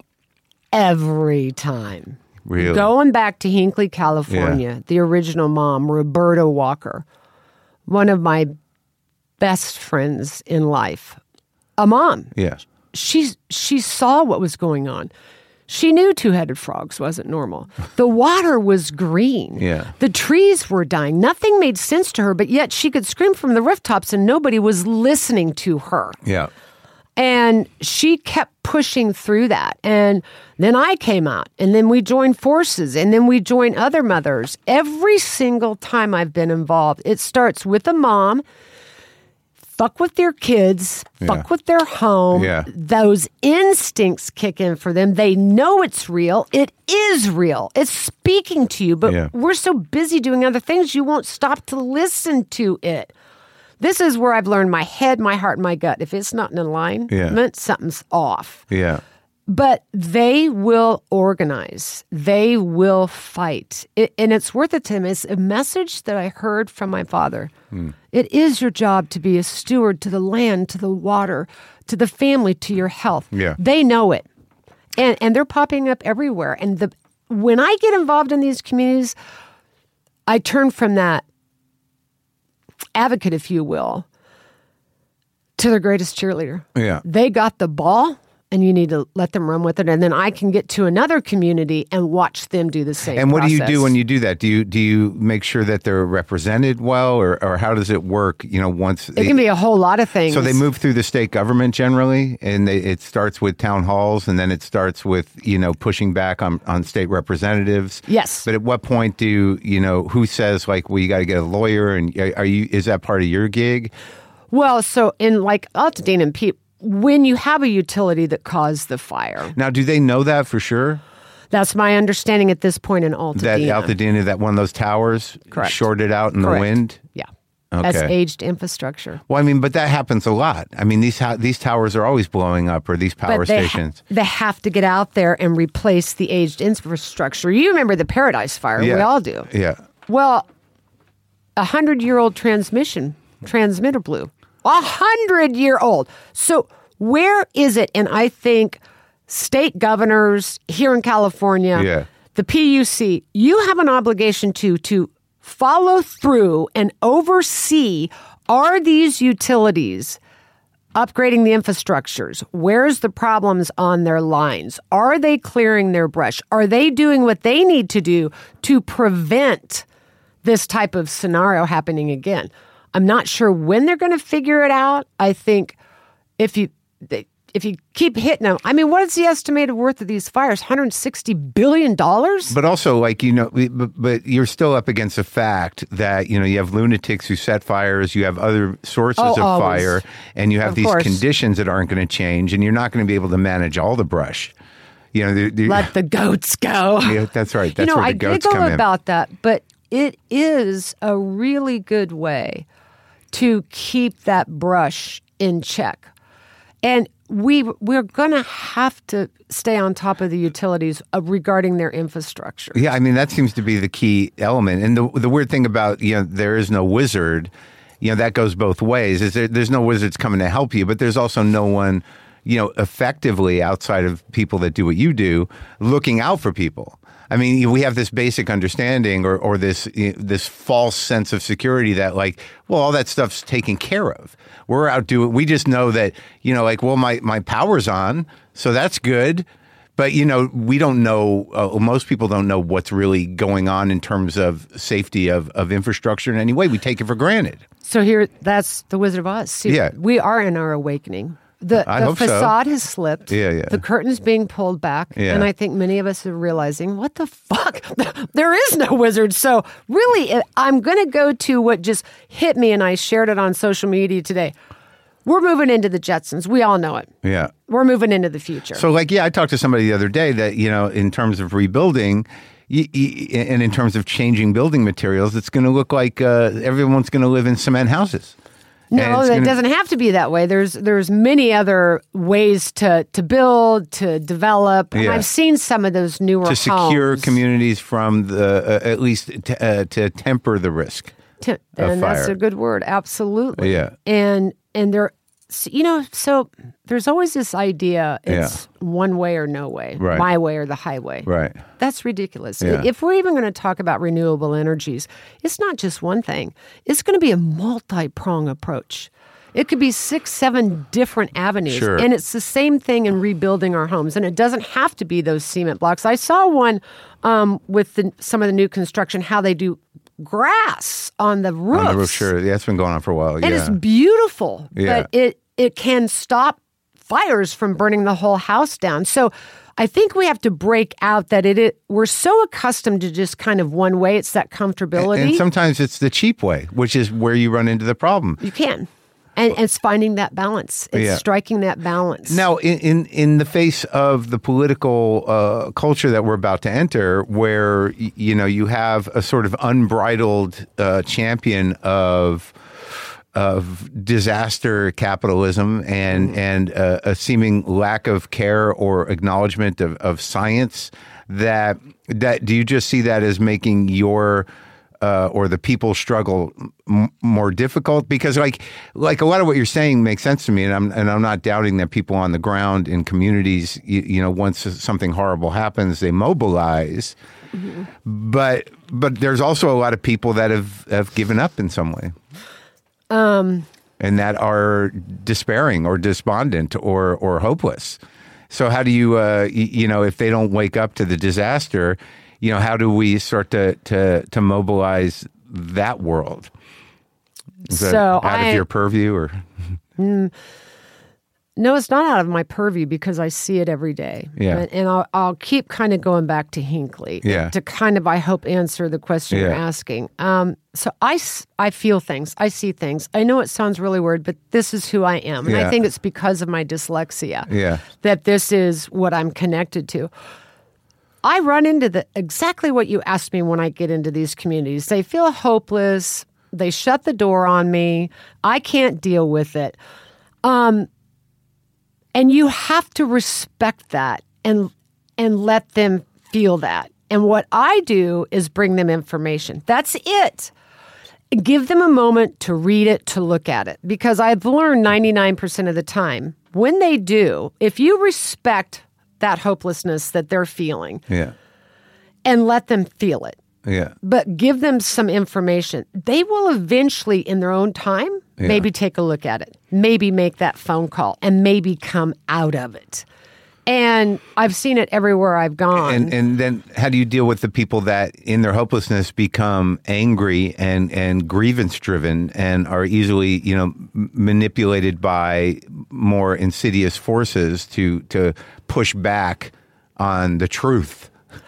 Every time. Really? Going back to Hinckley, California, the original mom, Roberta Walker, one of my best friends in life, a mom. Yeah. She saw what was going on. She knew two-headed frogs wasn't normal. The water was green. Yeah. The trees were dying. Nothing made sense to her, but yet she could scream from the rooftops and nobody was listening to her. Yeah. And she kept pushing through that. And then I came out, and then we joined forces, and then we joined other mothers. Every single time I've been involved, it starts with a mom. Fuck with their kids, fuck with their home. Yeah. Those instincts kick in for them. They know it's real. It is real. It's speaking to you, but we're so busy doing other things, you won't stop to listen to it. This is where I've learned my head, my heart, and my gut. If it's not in alignment, something's off. Yeah. But they will organize. They will fight. And it's worth it to them. It's a message that I heard from my father. It is your job to be a steward to the land, to the water, to the family, to your health. Yeah. They know it. And they're popping up everywhere. And when I get involved in these communities, I turn from that advocate, if you will, to their greatest cheerleader. Yeah. They got the ball, and you need to let them run with it. And then I can get to another community and watch them do the same And what process. do you do when you do that? Do you make sure that they're represented well, or how does it work? Once it can be a whole lot of things. So they move through the state government generally, and it starts with town halls, and then it starts with pushing back on state representatives. Yes. But at what point who says like, well, you got to get a lawyer, and is that part of your gig? Well, so in like Altadena and Pete, when you have a utility that caused the fire. Now, do they know that for sure? That's my understanding at this point in Altadena. That Altadena, that one of those towers Correct. shorted out in the wind? Yeah. as aged infrastructure. Well, I mean, but that happens a lot. I mean, these towers are always blowing up, or these power stations. They have to get out there and replace the aged infrastructure. You remember the Paradise Fire. Yeah. We all do. Yeah. Well, 100-year-old transmitter blew. 100-year-old. So where is it? And I think state governors here in California, the PUC, you have an obligation to follow through and oversee, are these utilities upgrading the infrastructures? Where's the problems on their lines? Are they clearing their brush? Are they doing what they need to do to prevent this type of scenario happening again? I'm not sure when they're going to figure it out. I think if you keep hitting them, I mean, what is the estimated worth of these fires? $160 billion? But also, but you're still up against the fact that, you have lunatics who set fires, you have other sources of fire, and you have these conditions that aren't going to change, and you're not going to be able to manage all the brush. Let the goats go. Yeah, that's right. That's where the goats come in. I giggle about that, but it is a really good way to keep that brush in check. And we're going to have to stay on top of the utilities regarding their infrastructure. Yeah, I mean, that seems to be the key element. And the weird thing about, there is no wizard, that goes both ways. Is there's no wizards coming to help you, but there's also no one, effectively outside of people that do what you do, looking out for people. I mean, we have this basic understanding or this false sense of security that all that stuff's taken care of. We're out doing, we just know that, my power's on, so that's good. But, we don't know, most people don't know what's really going on in terms of safety of infrastructure in any way. We take it for granted. So that's the Wizard of Oz. See, we are in our awakening. The facade has slipped. Yeah. The curtain's being pulled back. Yeah. And I think many of us are realizing, what the fuck? There is no wizard. So really, I'm going to go to what just hit me, and I shared it on social media today. We're moving into the Jetsons. We all know it. Yeah. We're moving into the future. So I talked to somebody the other day that, in terms of rebuilding, and in terms of changing building materials, it's going to look like everyone's going to live in cement houses. No, it doesn't have to be that way. There's many other ways to build, to develop. And I've seen some of those newer homes. To secure communities from at least to temper the risk of fire. That's a good word. Absolutely. Yeah. And there, so there's always this idea it's one way or no way, right. My way or the highway. Right. That's ridiculous. Yeah. If we're even going to talk about renewable energies, it's not just one thing. It's going to be a multi-prong approach. It could be 6, 7 different avenues. Sure. And it's the same thing in rebuilding our homes. And it doesn't have to be those cement blocks. I saw one with some of the new construction, how they do grass on the roofs. On the roof, sure. Yeah, it's been going on for a while. And it's beautiful. Yeah. But it can stop fires from burning the whole house down. So I think we have to break out that we're so accustomed to just kind of one way. It's that comfortability. And sometimes it's the cheap way, which is where you run into the problem. You can. And it's finding that balance. It's striking that balance. Now, in the face of the political culture that we're about to enter, where you have a sort of unbridled champion of disaster capitalism and a seeming lack of care or acknowledgement of science, that do you just see that as making your or the people's struggle more difficult? Because like a lot of what you're saying makes sense to me, and I'm not doubting that people on the ground in communities, once something horrible happens, they mobilize. Mm-hmm. But there's also a lot of people that have given up in some way. And that are despairing or despondent or hopeless. So how do you, if they don't wake up to the disaster, how do we start to mobilize that world? Is that out of your purview or? No, it's not out of my purview because I see it every day. Yeah. And I'll keep kind of going back to Hinckley to kind of, I hope, answer the question you're asking. So I feel things. I see things. I know it sounds really weird, but this is who I am. And I think it's because of my dyslexia that this is what I'm connected to. I run into exactly what you asked me when I get into these communities. They feel hopeless. They shut the door on me. I can't deal with it. And you have to respect that and let them feel that. And what I do is bring them information. That's it. Give them a moment to read it, to look at it. Because I've learned 99% of the time, when they do, if you respect that hopelessness that they're feeling, and let them feel it, but give them some information, they will eventually, in their own time, maybe take a look at it, maybe make that phone call, and maybe come out of it. And I've seen it everywhere I've gone. And then how do you deal with the people that in their hopelessness become angry and grievance driven and are easily, manipulated by more insidious forces to push back on the truth?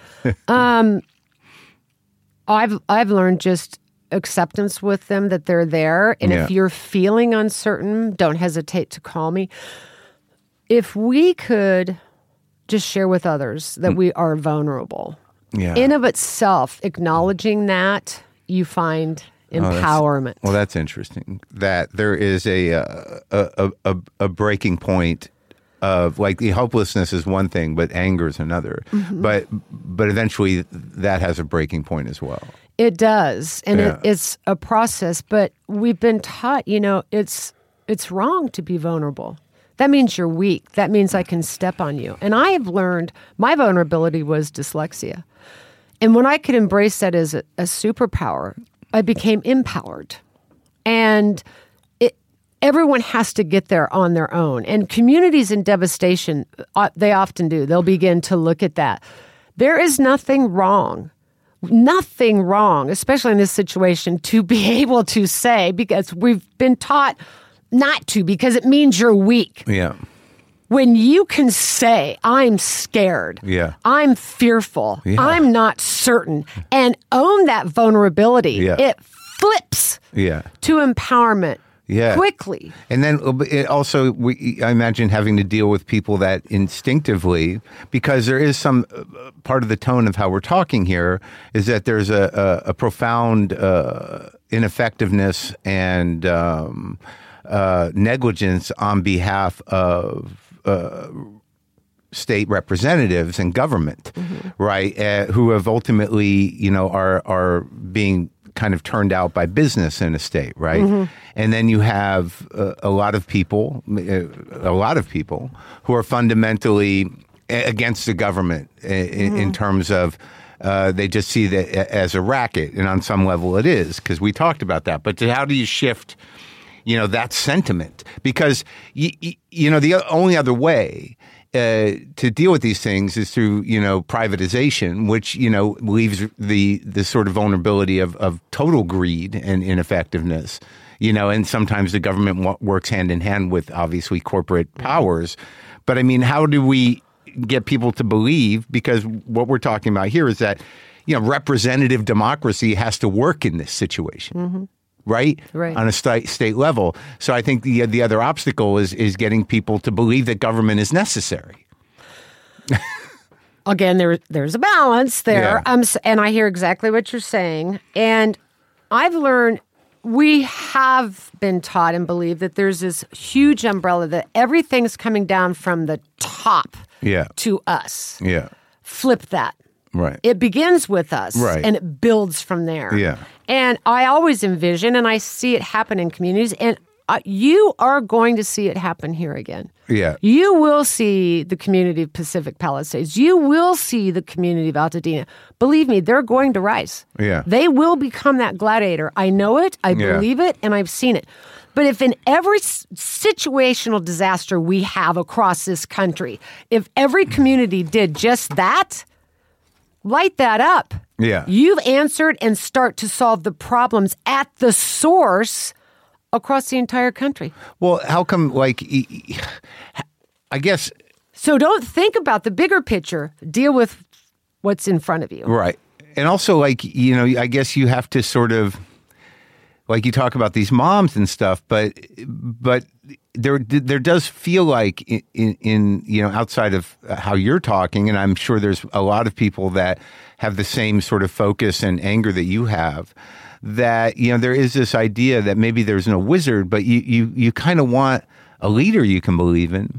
I've learned just acceptance with them, that they're there. And if you're feeling uncertain, don't hesitate to call me. If we could just share with others that we are vulnerable, in of itself, acknowledging that, you find empowerment. That's interesting. That there is a breaking point of, like, the hopelessness is one thing, but anger is another. But eventually that has a breaking point as well. It does, and it's a process. But we've been taught, it's wrong to be vulnerable. That means you're weak. That means I can step on you. And I have learned my vulnerability was dyslexia. And when I could embrace that as a superpower, I became empowered. And everyone has to get there on their own. And communities in devastation, they often do. They'll begin to look at that. There is nothing wrong, especially in this situation, to be able to say, because we've been taught not to, because it means you're weak. Yeah. When you can say, I'm scared, I'm fearful, I'm not certain, and own that vulnerability, it flips to empowerment quickly. And then it also, I imagine having to deal with people that instinctively, because there is some part of the tone of how we're talking here, is that there's a profound ineffectiveness and negligence on behalf of state representatives and government, right? Who have ultimately, are being kind of turned out by business in a state, right? And then you have a lot of people who are fundamentally against the government in terms of they just see that as a racket, and on some level it is, because we talked about that. But how do you shift that sentiment? Because, the only other way to deal with these things is through, privatization, which, leaves the sort of vulnerability of total greed and ineffectiveness, and sometimes the government works hand in hand with, obviously, corporate powers. But I mean, how do we get people to believe? Because what we're talking about here is that, representative democracy has to work in this situation. Right? On a state level. So I think the other obstacle is getting people to believe that government is necessary. Again, there's a balance there. And I hear exactly what you're saying. And I've learned, we have been taught and believe that there's this huge umbrella that everything's coming down from the top to us. Flip that. Right. It begins with us, and it builds from there. Yeah. And I always envision, and I see it happen in communities, and you are going to see it happen here again. Yeah. You will see the community of Pacific Palisades. You will see the community of Altadena. Believe me, they're going to rise. Yeah. They will become that gladiator. I know it, I believe it, and I've seen it. But if in every situational disaster we have across this country, if every community did just that, light that up. Yeah. You've answered and start to solve the problems at the source across the entire country. Well, how come, I guess... So don't think about the bigger picture. Deal with what's in front of you. Right. And also, I guess you have to sort of, you talk about these moms and stuff, but there does feel like in outside of how you're talking, and I'm sure there's a lot of people that have the same sort of focus and anger that you have, that, there is this idea that maybe there's no wizard, but you kind of want a leader you can believe in,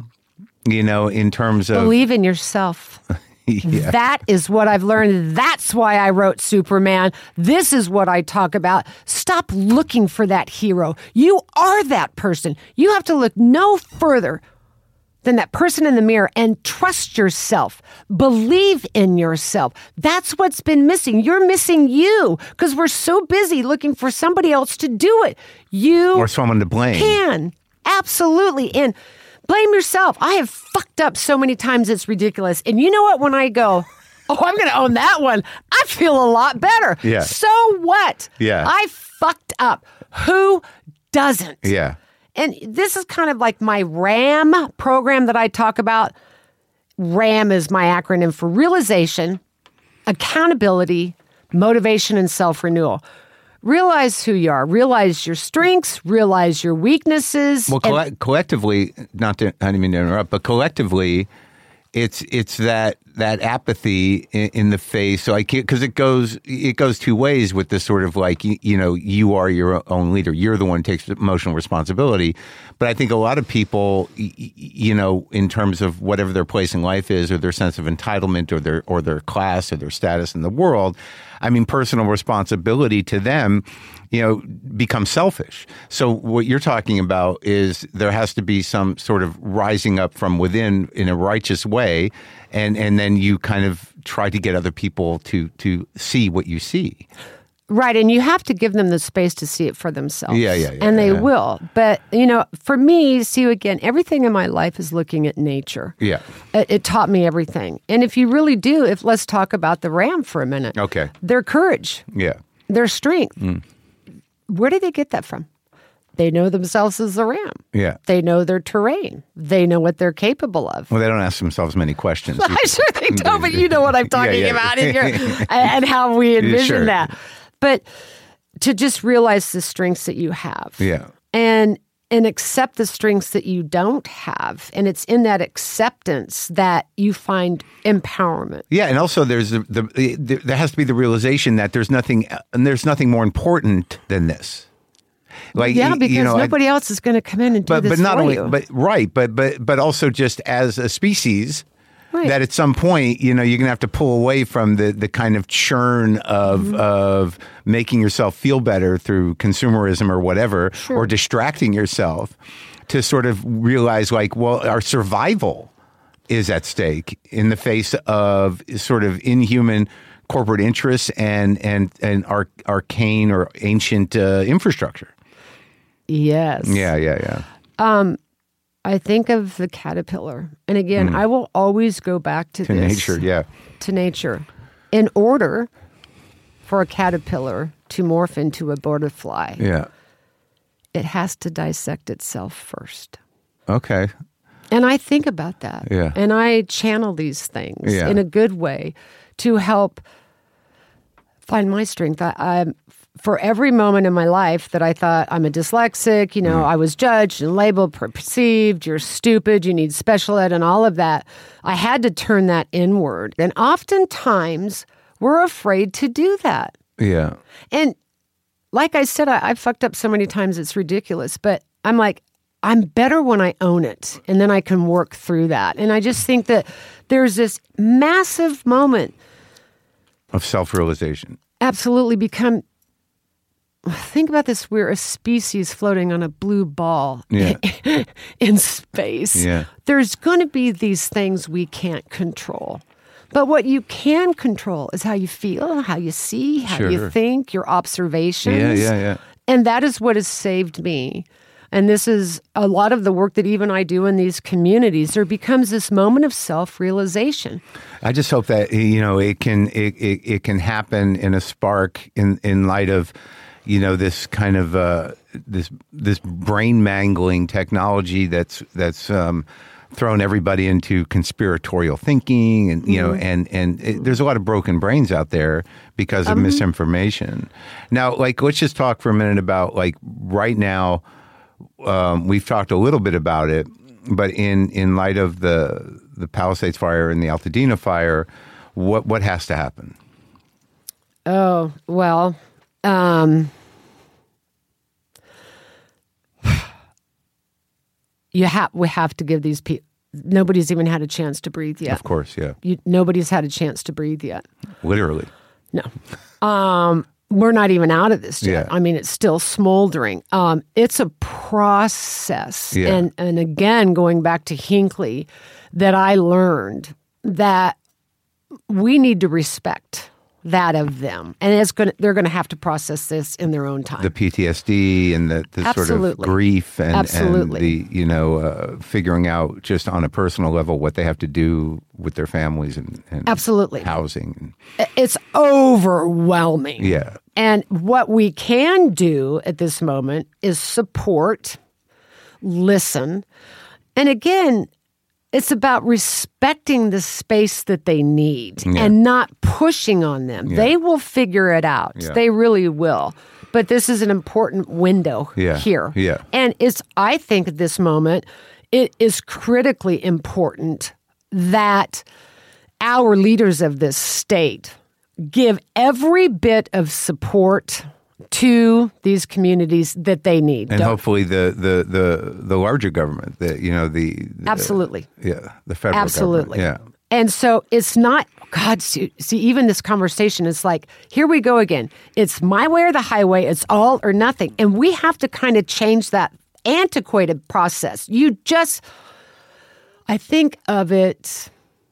in terms of... Believe in yourself. Yeah. That is what I've learned. That's why I wrote Superman. This is what I talk about. Stop looking for that hero. You are that person. You have to look no further than that person in the mirror and trust yourself. Believe in yourself. That's what's been missing. You're missing you because we're so busy looking for somebody else to do it. You or someone to blame. Can. Absolutely. And blame yourself. I have fucked up so many times it's ridiculous. And you know what? When I go, I'm going to own that one, I feel a lot better. Yeah. So what? Yeah. I fucked up. Who doesn't? Yeah. And this is kind of like my RAM program that I talk about. RAM is my acronym for realization, accountability, motivation, and self-renewal. Realize who you are. Realize your strengths. Realize your weaknesses. Well, collectively, I didn't mean to interrupt, but collectively, it's that apathy in the face. So because it goes two ways with this sort of like you are your own leader. You're the one who takes emotional responsibility. But I think a lot of people, in terms of whatever their place in life is, or their sense of entitlement, or their class, or their status in the world, I mean, personal responsibility to them, becomes selfish. So what you're talking about is there has to be some sort of rising up from within in a righteous way, and then you kind of try to get other people to see what you see. Right, and you have to give them the space to see it for themselves. Yeah. And they will. But, for me, again, everything in my life is looking at nature. Yeah. It taught me everything. And if you really do, let's talk about the ram for a minute. Okay. Their courage. Yeah. Their strength. Where do they get that from? They know themselves as the ram. Yeah. They know their terrain. They know what they're capable of. Well, they don't ask themselves many questions. I sure they don't, but you know what I'm talking about in here and how we envision that. But to just realize the strengths that you have. Yeah. And accept the strengths that you don't have. And it's in that acceptance that you find empowerment. Yeah, and also there has to be the realization that there's nothing more important than this. Like, yeah, because nobody else is going to come in and do this for you. But also just as a species, right. That at some point, you're going to have to pull away from the kind of churn of making yourself feel better through consumerism or whatever, sure. Or distracting yourself to sort of realize our survival is at stake in the face of sort of inhuman corporate interests and arcane or ancient infrastructure. Yes. Yeah. I think of the caterpillar. And again, I will always go back to this. Nature, yeah. To nature. In order for a caterpillar to morph into a butterfly, yeah, it has to dissect itself first. Okay. And I think about that. Yeah. And I channel these things in a good way to help find my strength. For every moment in my life that I thought I'm a dyslexic, I was judged and labeled, perceived, you're stupid, you need special ed and all of that, I had to turn that inward. And oftentimes we're afraid to do that. Yeah. And like I said, I fucked up so many times it's ridiculous, but I'm like, I'm better when I own it, and then I can work through that. And I just think that there's this massive moment of self-realization. Absolutely think about this. We're a species floating on a blue ball in space. Yeah. There's going to be these things we can't control. But what you can control is how you feel, how you see, how you think, your observations. Yeah. And that is what has saved me. And this is a lot of the work that even I do in these communities. There becomes this moment of self-realization. I just hope that it can happen in a spark in light of this kind of this brain mangling technology that's thrown everybody into conspiratorial thinking, and there's a lot of broken brains out there because of misinformation. Now, let's just talk for a minute about right now. We've talked a little bit about it, but in light of the Palisades fire and the Altadena fire, what has to happen? Oh, well, we have to give these people. Nobody's even had a chance to breathe yet. Of course, yeah. Nobody's had a chance to breathe yet. Literally. No. We're not even out of this yet. Yeah. I mean, it's still smoldering. It's a process. Yeah. And again, going back to Hinckley, that I learned that we need to respect that of them. And they're going to have to process this in their own time. The PTSD and the sort of grief and the, figuring out just on a personal level what they have to do with their families and Absolutely. Housing. It's overwhelming. Yeah. And what we can do at this moment is support, listen, and again, it's about respecting the space that they need and not pushing on them. Yeah. They will figure it out. Yeah. They really will. But this is an important window here. Yeah. And I think at this moment, it is critically important that our leaders of this state give every bit of support to these communities that they need, and hopefully the larger government, absolutely, the federal absolutely, government, And so it's not see even this conversation is like, here we go again. It's my way or the highway. It's all or nothing, and we have to kind of change that antiquated process. I think of it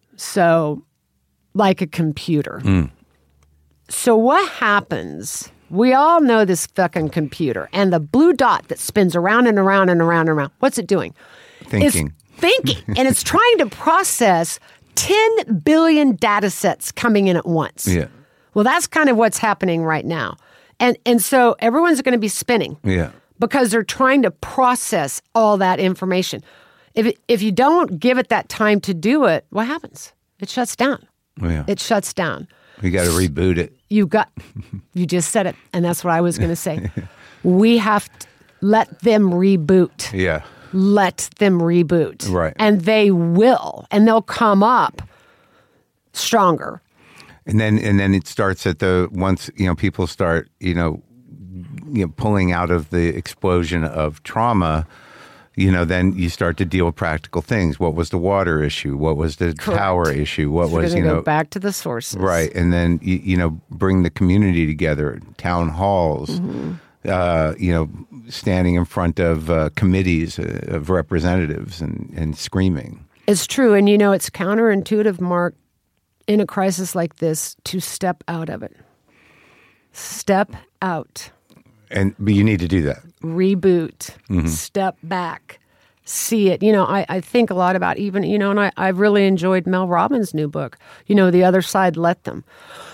like a computer. So what happens? We all know this fucking computer and the blue dot that spins around and around and around and around. What's it doing? Thinking. It's thinking. And it's trying to process 10 billion data sets coming in at once. Yeah. Well, that's kind of what's happening right now. And so everyone's going to be spinning. Yeah. Because they're trying to process all that information. If you don't give it that time to do it, what happens? It shuts down. Yeah. It shuts down. You got to reboot it. You just said it, and that's what I was going to say. We have to let them reboot. Yeah. Let them reboot. Right. And they will, and they'll come up stronger. And then it starts at once people start pulling out of the explosion of trauma. Then you start to deal with practical things. What was the water issue? What was the power issue? What was, go back to the sources. Right. And then, bring the community together, town halls, standing in front of committees of representatives and screaming. It's true. And, it's counterintuitive, Mark, in a crisis like this, to step out of it. Step out. But you need to do that. Reboot, step back, see it. I think a lot about even, and I've really enjoyed Mel Robbins' new book, The Other Side, Let Them.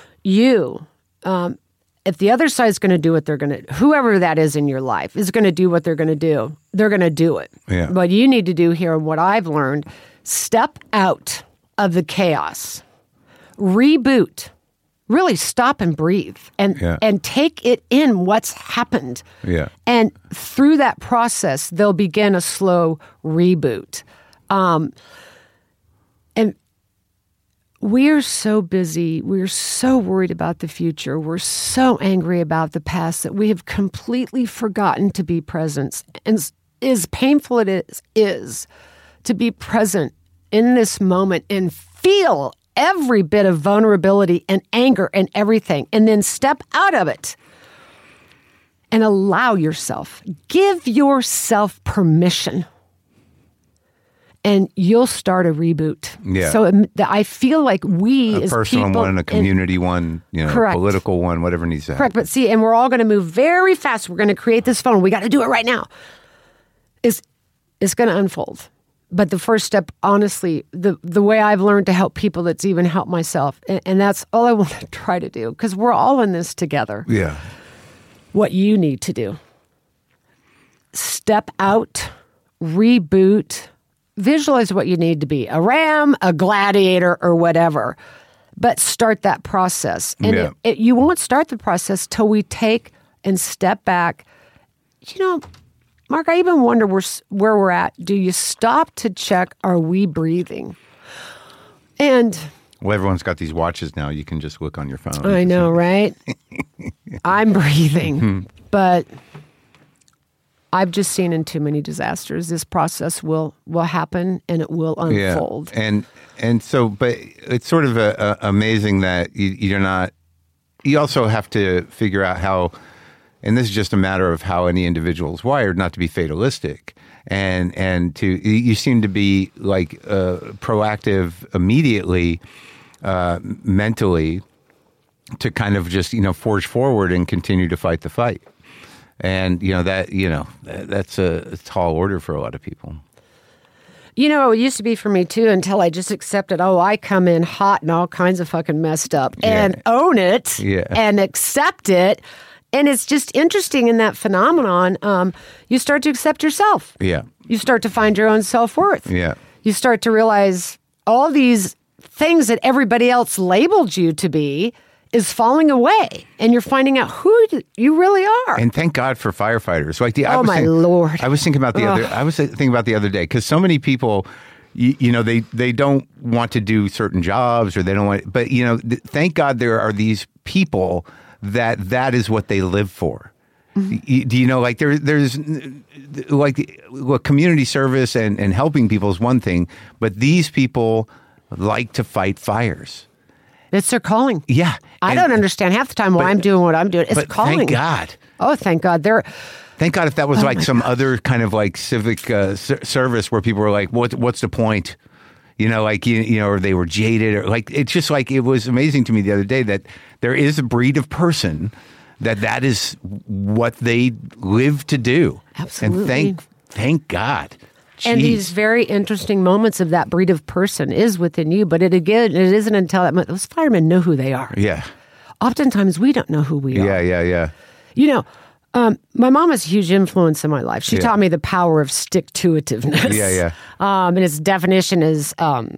If the other side's going to do what they're going to, whoever that is in your life is going to do what they're going to do, they're going to do it. Yeah. What you need to do here, and what I've learned, step out of the chaos, reboot. Really stop and breathe and take it in what's happened. Yeah. And through that process, they'll begin a slow reboot. And we're so busy. We're so worried about the future. We're so angry about the past that we have completely forgotten to be present. And as painful it is to be present in this moment and feel every bit of vulnerability and anger and everything, and then step out of it and allow yourself, give yourself permission, and you'll start a reboot. Yeah. So I feel like we as personal people, one, a community one, political one, whatever needs to happen. Correct. But see, and we're all going to move very fast. We're going to create this phone. We got to do it right now. It's going to unfold. But the first step, honestly, the way I've learned to help people, that's even helped myself, and that's all I want to try to do, because we're all in this together. Yeah. What you need to do. Step out, reboot, visualize what you need to be, a ram, a gladiator, or whatever. But start that process. And you won't start the process till we take and step back. Mark, I even wonder where we're at. Do you stop to check, are we breathing? And well, everyone's got these watches now. You can just look on your phone. I know, right? I'm breathing. But I've just seen in too many disasters, this process will happen and it will unfold. Yeah. And so, but it's sort of amazing that you're not, you also have to figure out how, and this is just a matter of how any individual is wired, not to be fatalistic. And you seem to be like proactive immediately, mentally, to kind of just, forge forward and continue to fight the fight. And, that's a tall order for a lot of people. It used to be for me too until I just accepted, I come in hot and all kinds of fucking messed up and own it and accept it. And it's just interesting in that phenomenon. You start to accept yourself. Yeah. You start to find your own self-worth. Yeah. You start to realize all these things that everybody else labeled you to be is falling away, and you're finding out who you really are. And thank God for firefighters. Like Lord! I was thinking about the other day because so many people, they don't want to do certain jobs or they don't want. But thank God there are these people that is what they live for. Mm-hmm. Do you know, like there's like community service and helping people is one thing, but these people like to fight fires. It's their calling. Yeah. I don't understand half the time why I'm doing what I'm doing. It's calling. Thank God. Oh, thank God. Thank God if that was like some other kind of like civic service where people were like, what's the point? Or they were jaded or like, it's just like, it was amazing to me the other day that there is a breed of person that is what they live to do. Absolutely. And thank God. Jeez. And these very interesting moments of that breed of person is within you. But it isn't until those firemen know who they are. Yeah. Oftentimes we don't know who we are. Yeah. My mom was a huge influence in my life. She taught me the power of stick-to-itiveness. Yeah. And its definition is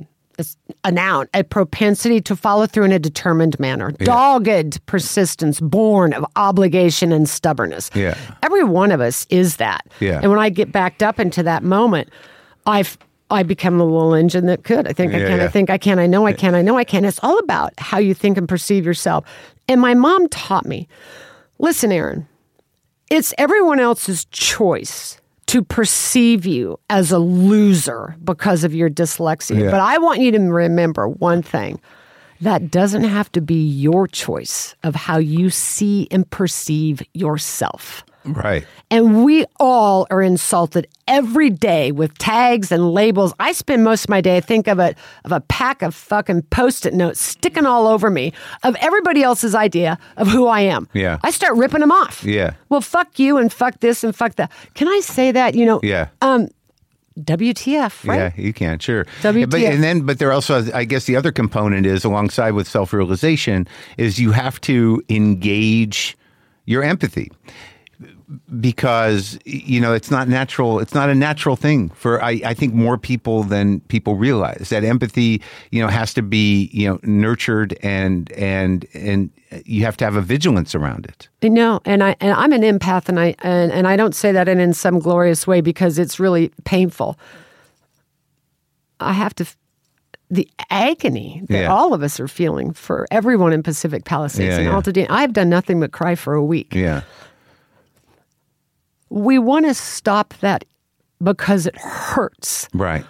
a noun, a propensity to follow through in a determined manner. Yeah. Dogged persistence born of obligation and stubbornness. Yeah. Every one of us is that. Yeah. And when I get backed up into that moment, I become the little engine that could. I think I can, I think I can, I know I can, I know I can. It's all about how you think and perceive yourself. And my mom taught me, listen, Aaron, it's everyone else's choice to perceive you as a loser because of your dyslexia. Yeah. But I want you to remember one thing. That doesn't have to be your choice of how you see and perceive yourself. Right. And we all are insulted every day with tags and labels. I spend most of my day, I think of a pack of fucking Post-it notes sticking all over me of everybody else's idea of who I am. Yeah. I start ripping them off. Yeah. Well, fuck you and fuck this and fuck that. Can I say that? Yeah. WTF, right? Yeah, you can, sure. WTF. But there also, I guess the other component is, alongside with self-realization, is you have to engage your empathy. Because, it's not natural. It's not a natural thing for, I think, more people than people realize. That empathy, has to be, nurtured and you have to have a vigilance around it. No, and I'm an empath, and I don't say that in some glorious way because it's really painful. I have to, the agony that all of us are feeling for everyone in Pacific Palisades and Altadena. I've done nothing but cry for a week. Yeah. We want to stop that because it hurts. Right.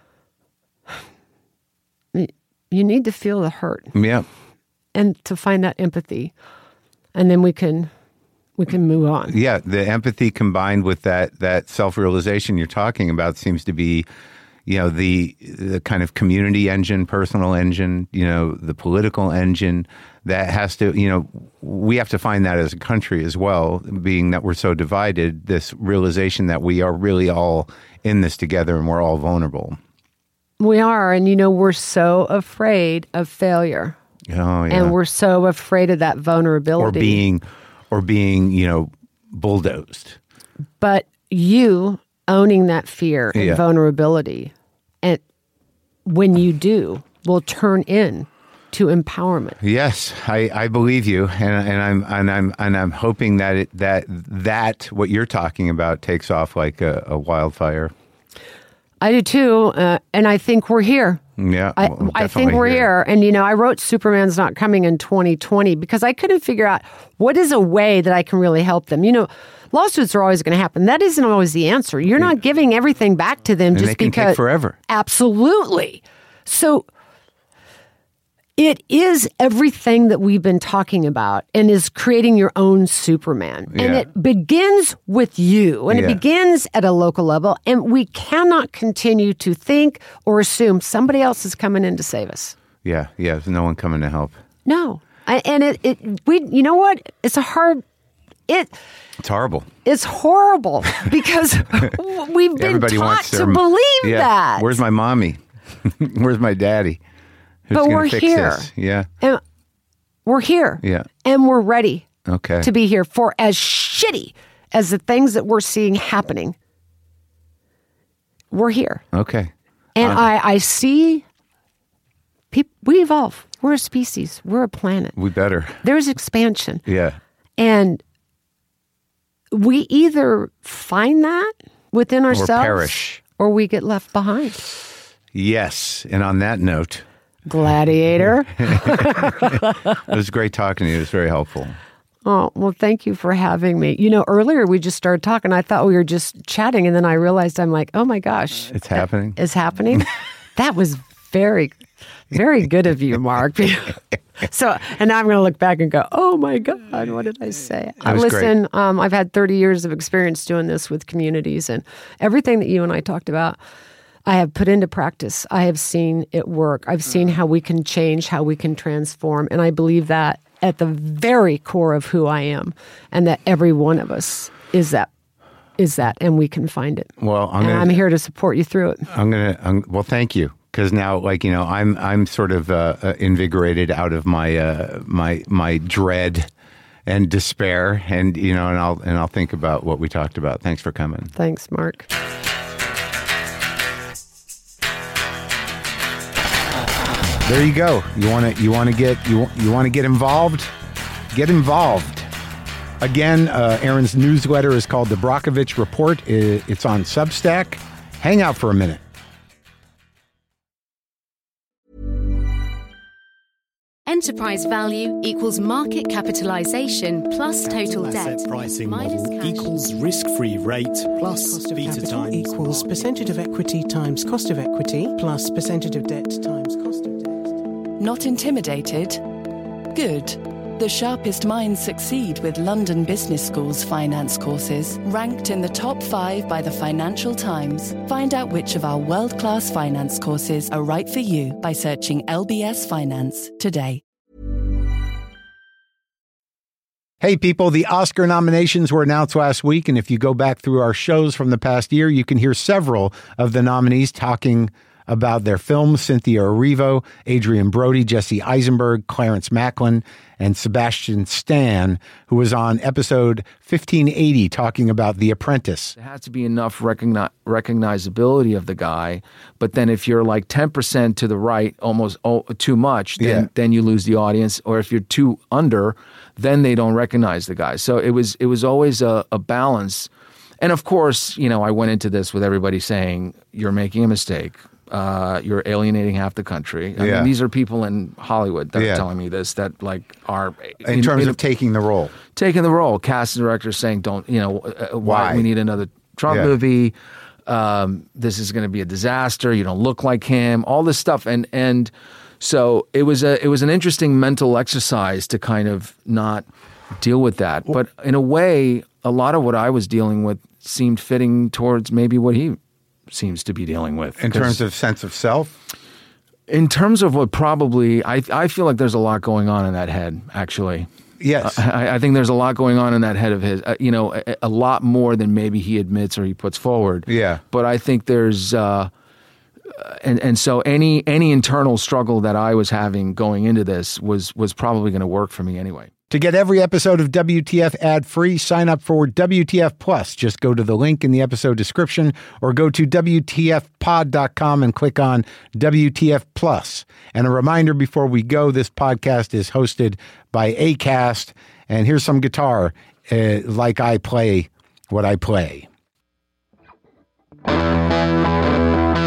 You need to feel the hurt. Yeah. And to find that empathy. And then we can move on. Yeah, the empathy combined with that self-realization you're talking about seems to be, the kind of community engine, personal engine, the political engine that has to, we have to find that as a country as well, being that we're so divided, this realization that we are really all in this together and we're all vulnerable. We are. And, we're so afraid of failure. Oh, yeah. And we're so afraid of that vulnerability. Or being, bulldozed. But you owning that fear and vulnerability, and when you do, will turn in to empowerment. Yes, I believe you, and I'm hoping that what you're talking about takes off like a wildfire. I do too, and I think we're here. Yeah, I think we're here. And, I wrote Superman's Not Coming in 2020 because I couldn't figure out what is a way that I can really help them. Lawsuits are always going to happen. That isn't always the answer. You're not giving everything back to them and just they can because. Take forever. Absolutely. So it is everything that we've been talking about and is creating your own Superman. Yeah. And it begins with you, and it begins at a local level. And we cannot continue to think or assume somebody else is coming in to save us. Yeah, there's no one coming to help. No. And you know what? It's it's horrible. It's horrible because we've been taught to believe that. Where's my mommy? Where's my daddy? But we're here. This? Yeah. And we're here. Yeah. And we're ready to be here for as shitty as the things that we're seeing happening. We're here. Okay. And I see people, we evolve. We're a species. We're a planet. We better. There's expansion. Yeah. And we either find that within ourselves or perish, or we get left behind. Yes. And on that note, Gladiator. It was great talking to you. It was very helpful. Oh, well, thank you for having me. Earlier we just started talking. I thought we were just chatting, and then I realized I'm like, oh my gosh. It's happening. It's happening. That was very, very good of you, Mark. So, and now I'm going to look back and go, oh my God, what did I say? Listen, I've had 30 years of experience doing this with communities, and everything that you and I talked about, I have put into practice. I have seen it work. I've seen how we can change, how we can transform, and I believe that at the very core of who I am, and that every one of us is that, and we can find it. Well, I'm here to support you through it. Well, thank you. Because now, I'm sort of invigorated out of my dread and despair, and I'll think about what we talked about. Thanks for coming. Thanks, Mark. There you go. You want to get involved? Get involved. Again, Aaron's newsletter is called The Brockovich Report. It's on Substack. Hang out for a minute. Enterprise value equals market capitalization plus total debt. Asset pricing model equals risk-free rate plus cost of beta capital times equals percentage of equity times cost of equity plus percentage of debt times cost of debt. Not intimidated? Good. The sharpest minds succeed with London Business School's finance courses, ranked in the top 5 by the Financial Times. Find out which of our world-class finance courses are right for you by searching LBS Finance today. Hey people, the Oscar nominations were announced last week, and if you go back through our shows from the past year, you can hear several of the nominees talking about their films: Cynthia Erivo, Adrian Brody, Jesse Eisenberg, Clarence Macklin, and Sebastian Stan, who was on episode 1580 talking about The Apprentice. There has to be enough recognizability of the guy, but then if you're like 10% to the right, almost too much, then you lose the audience, or if you're too under, then they don't recognize the guy. So it was always a balance. And of course, I went into this with everybody saying, you're making a mistake. You're alienating half the country. I mean, these are people in Hollywood that are telling me this, that are in terms of taking the role. Taking the role. Cast and directors saying, don't, why we need another Trump movie. This is going to be a disaster. You don't look like him. All this stuff. And so it was an interesting mental exercise to kind of not deal with that. But in a way, a lot of what I was dealing with seemed fitting towards maybe what he seems to be dealing with. In terms of sense of self? In terms of what probably, I feel like there's a lot going on in that head, actually. Yes. I think there's a lot going on in that head of his, a lot more than maybe he admits or he puts forward. Yeah. But I think there's, and so any internal struggle that I was having going into this was probably going to work for me anyway. To get every episode of WTF ad-free, sign up for WTF Plus. Just go to the link in the episode description or go to WTFpod.com and click on WTF Plus. And a reminder before we go, this podcast is hosted by Acast. And here's some guitar, like I play what I play.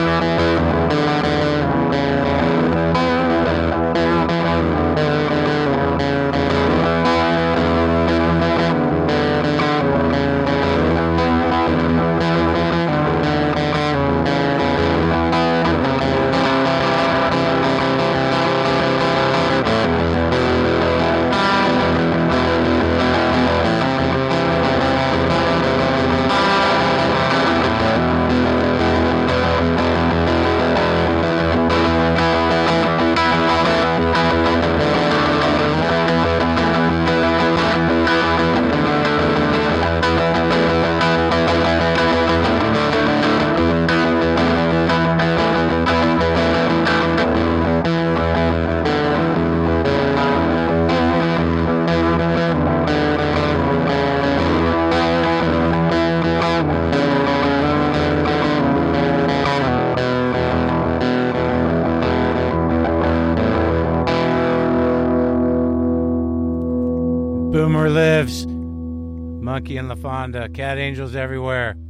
Boomer lives. Monkey and LaFonda. Cat angels everywhere.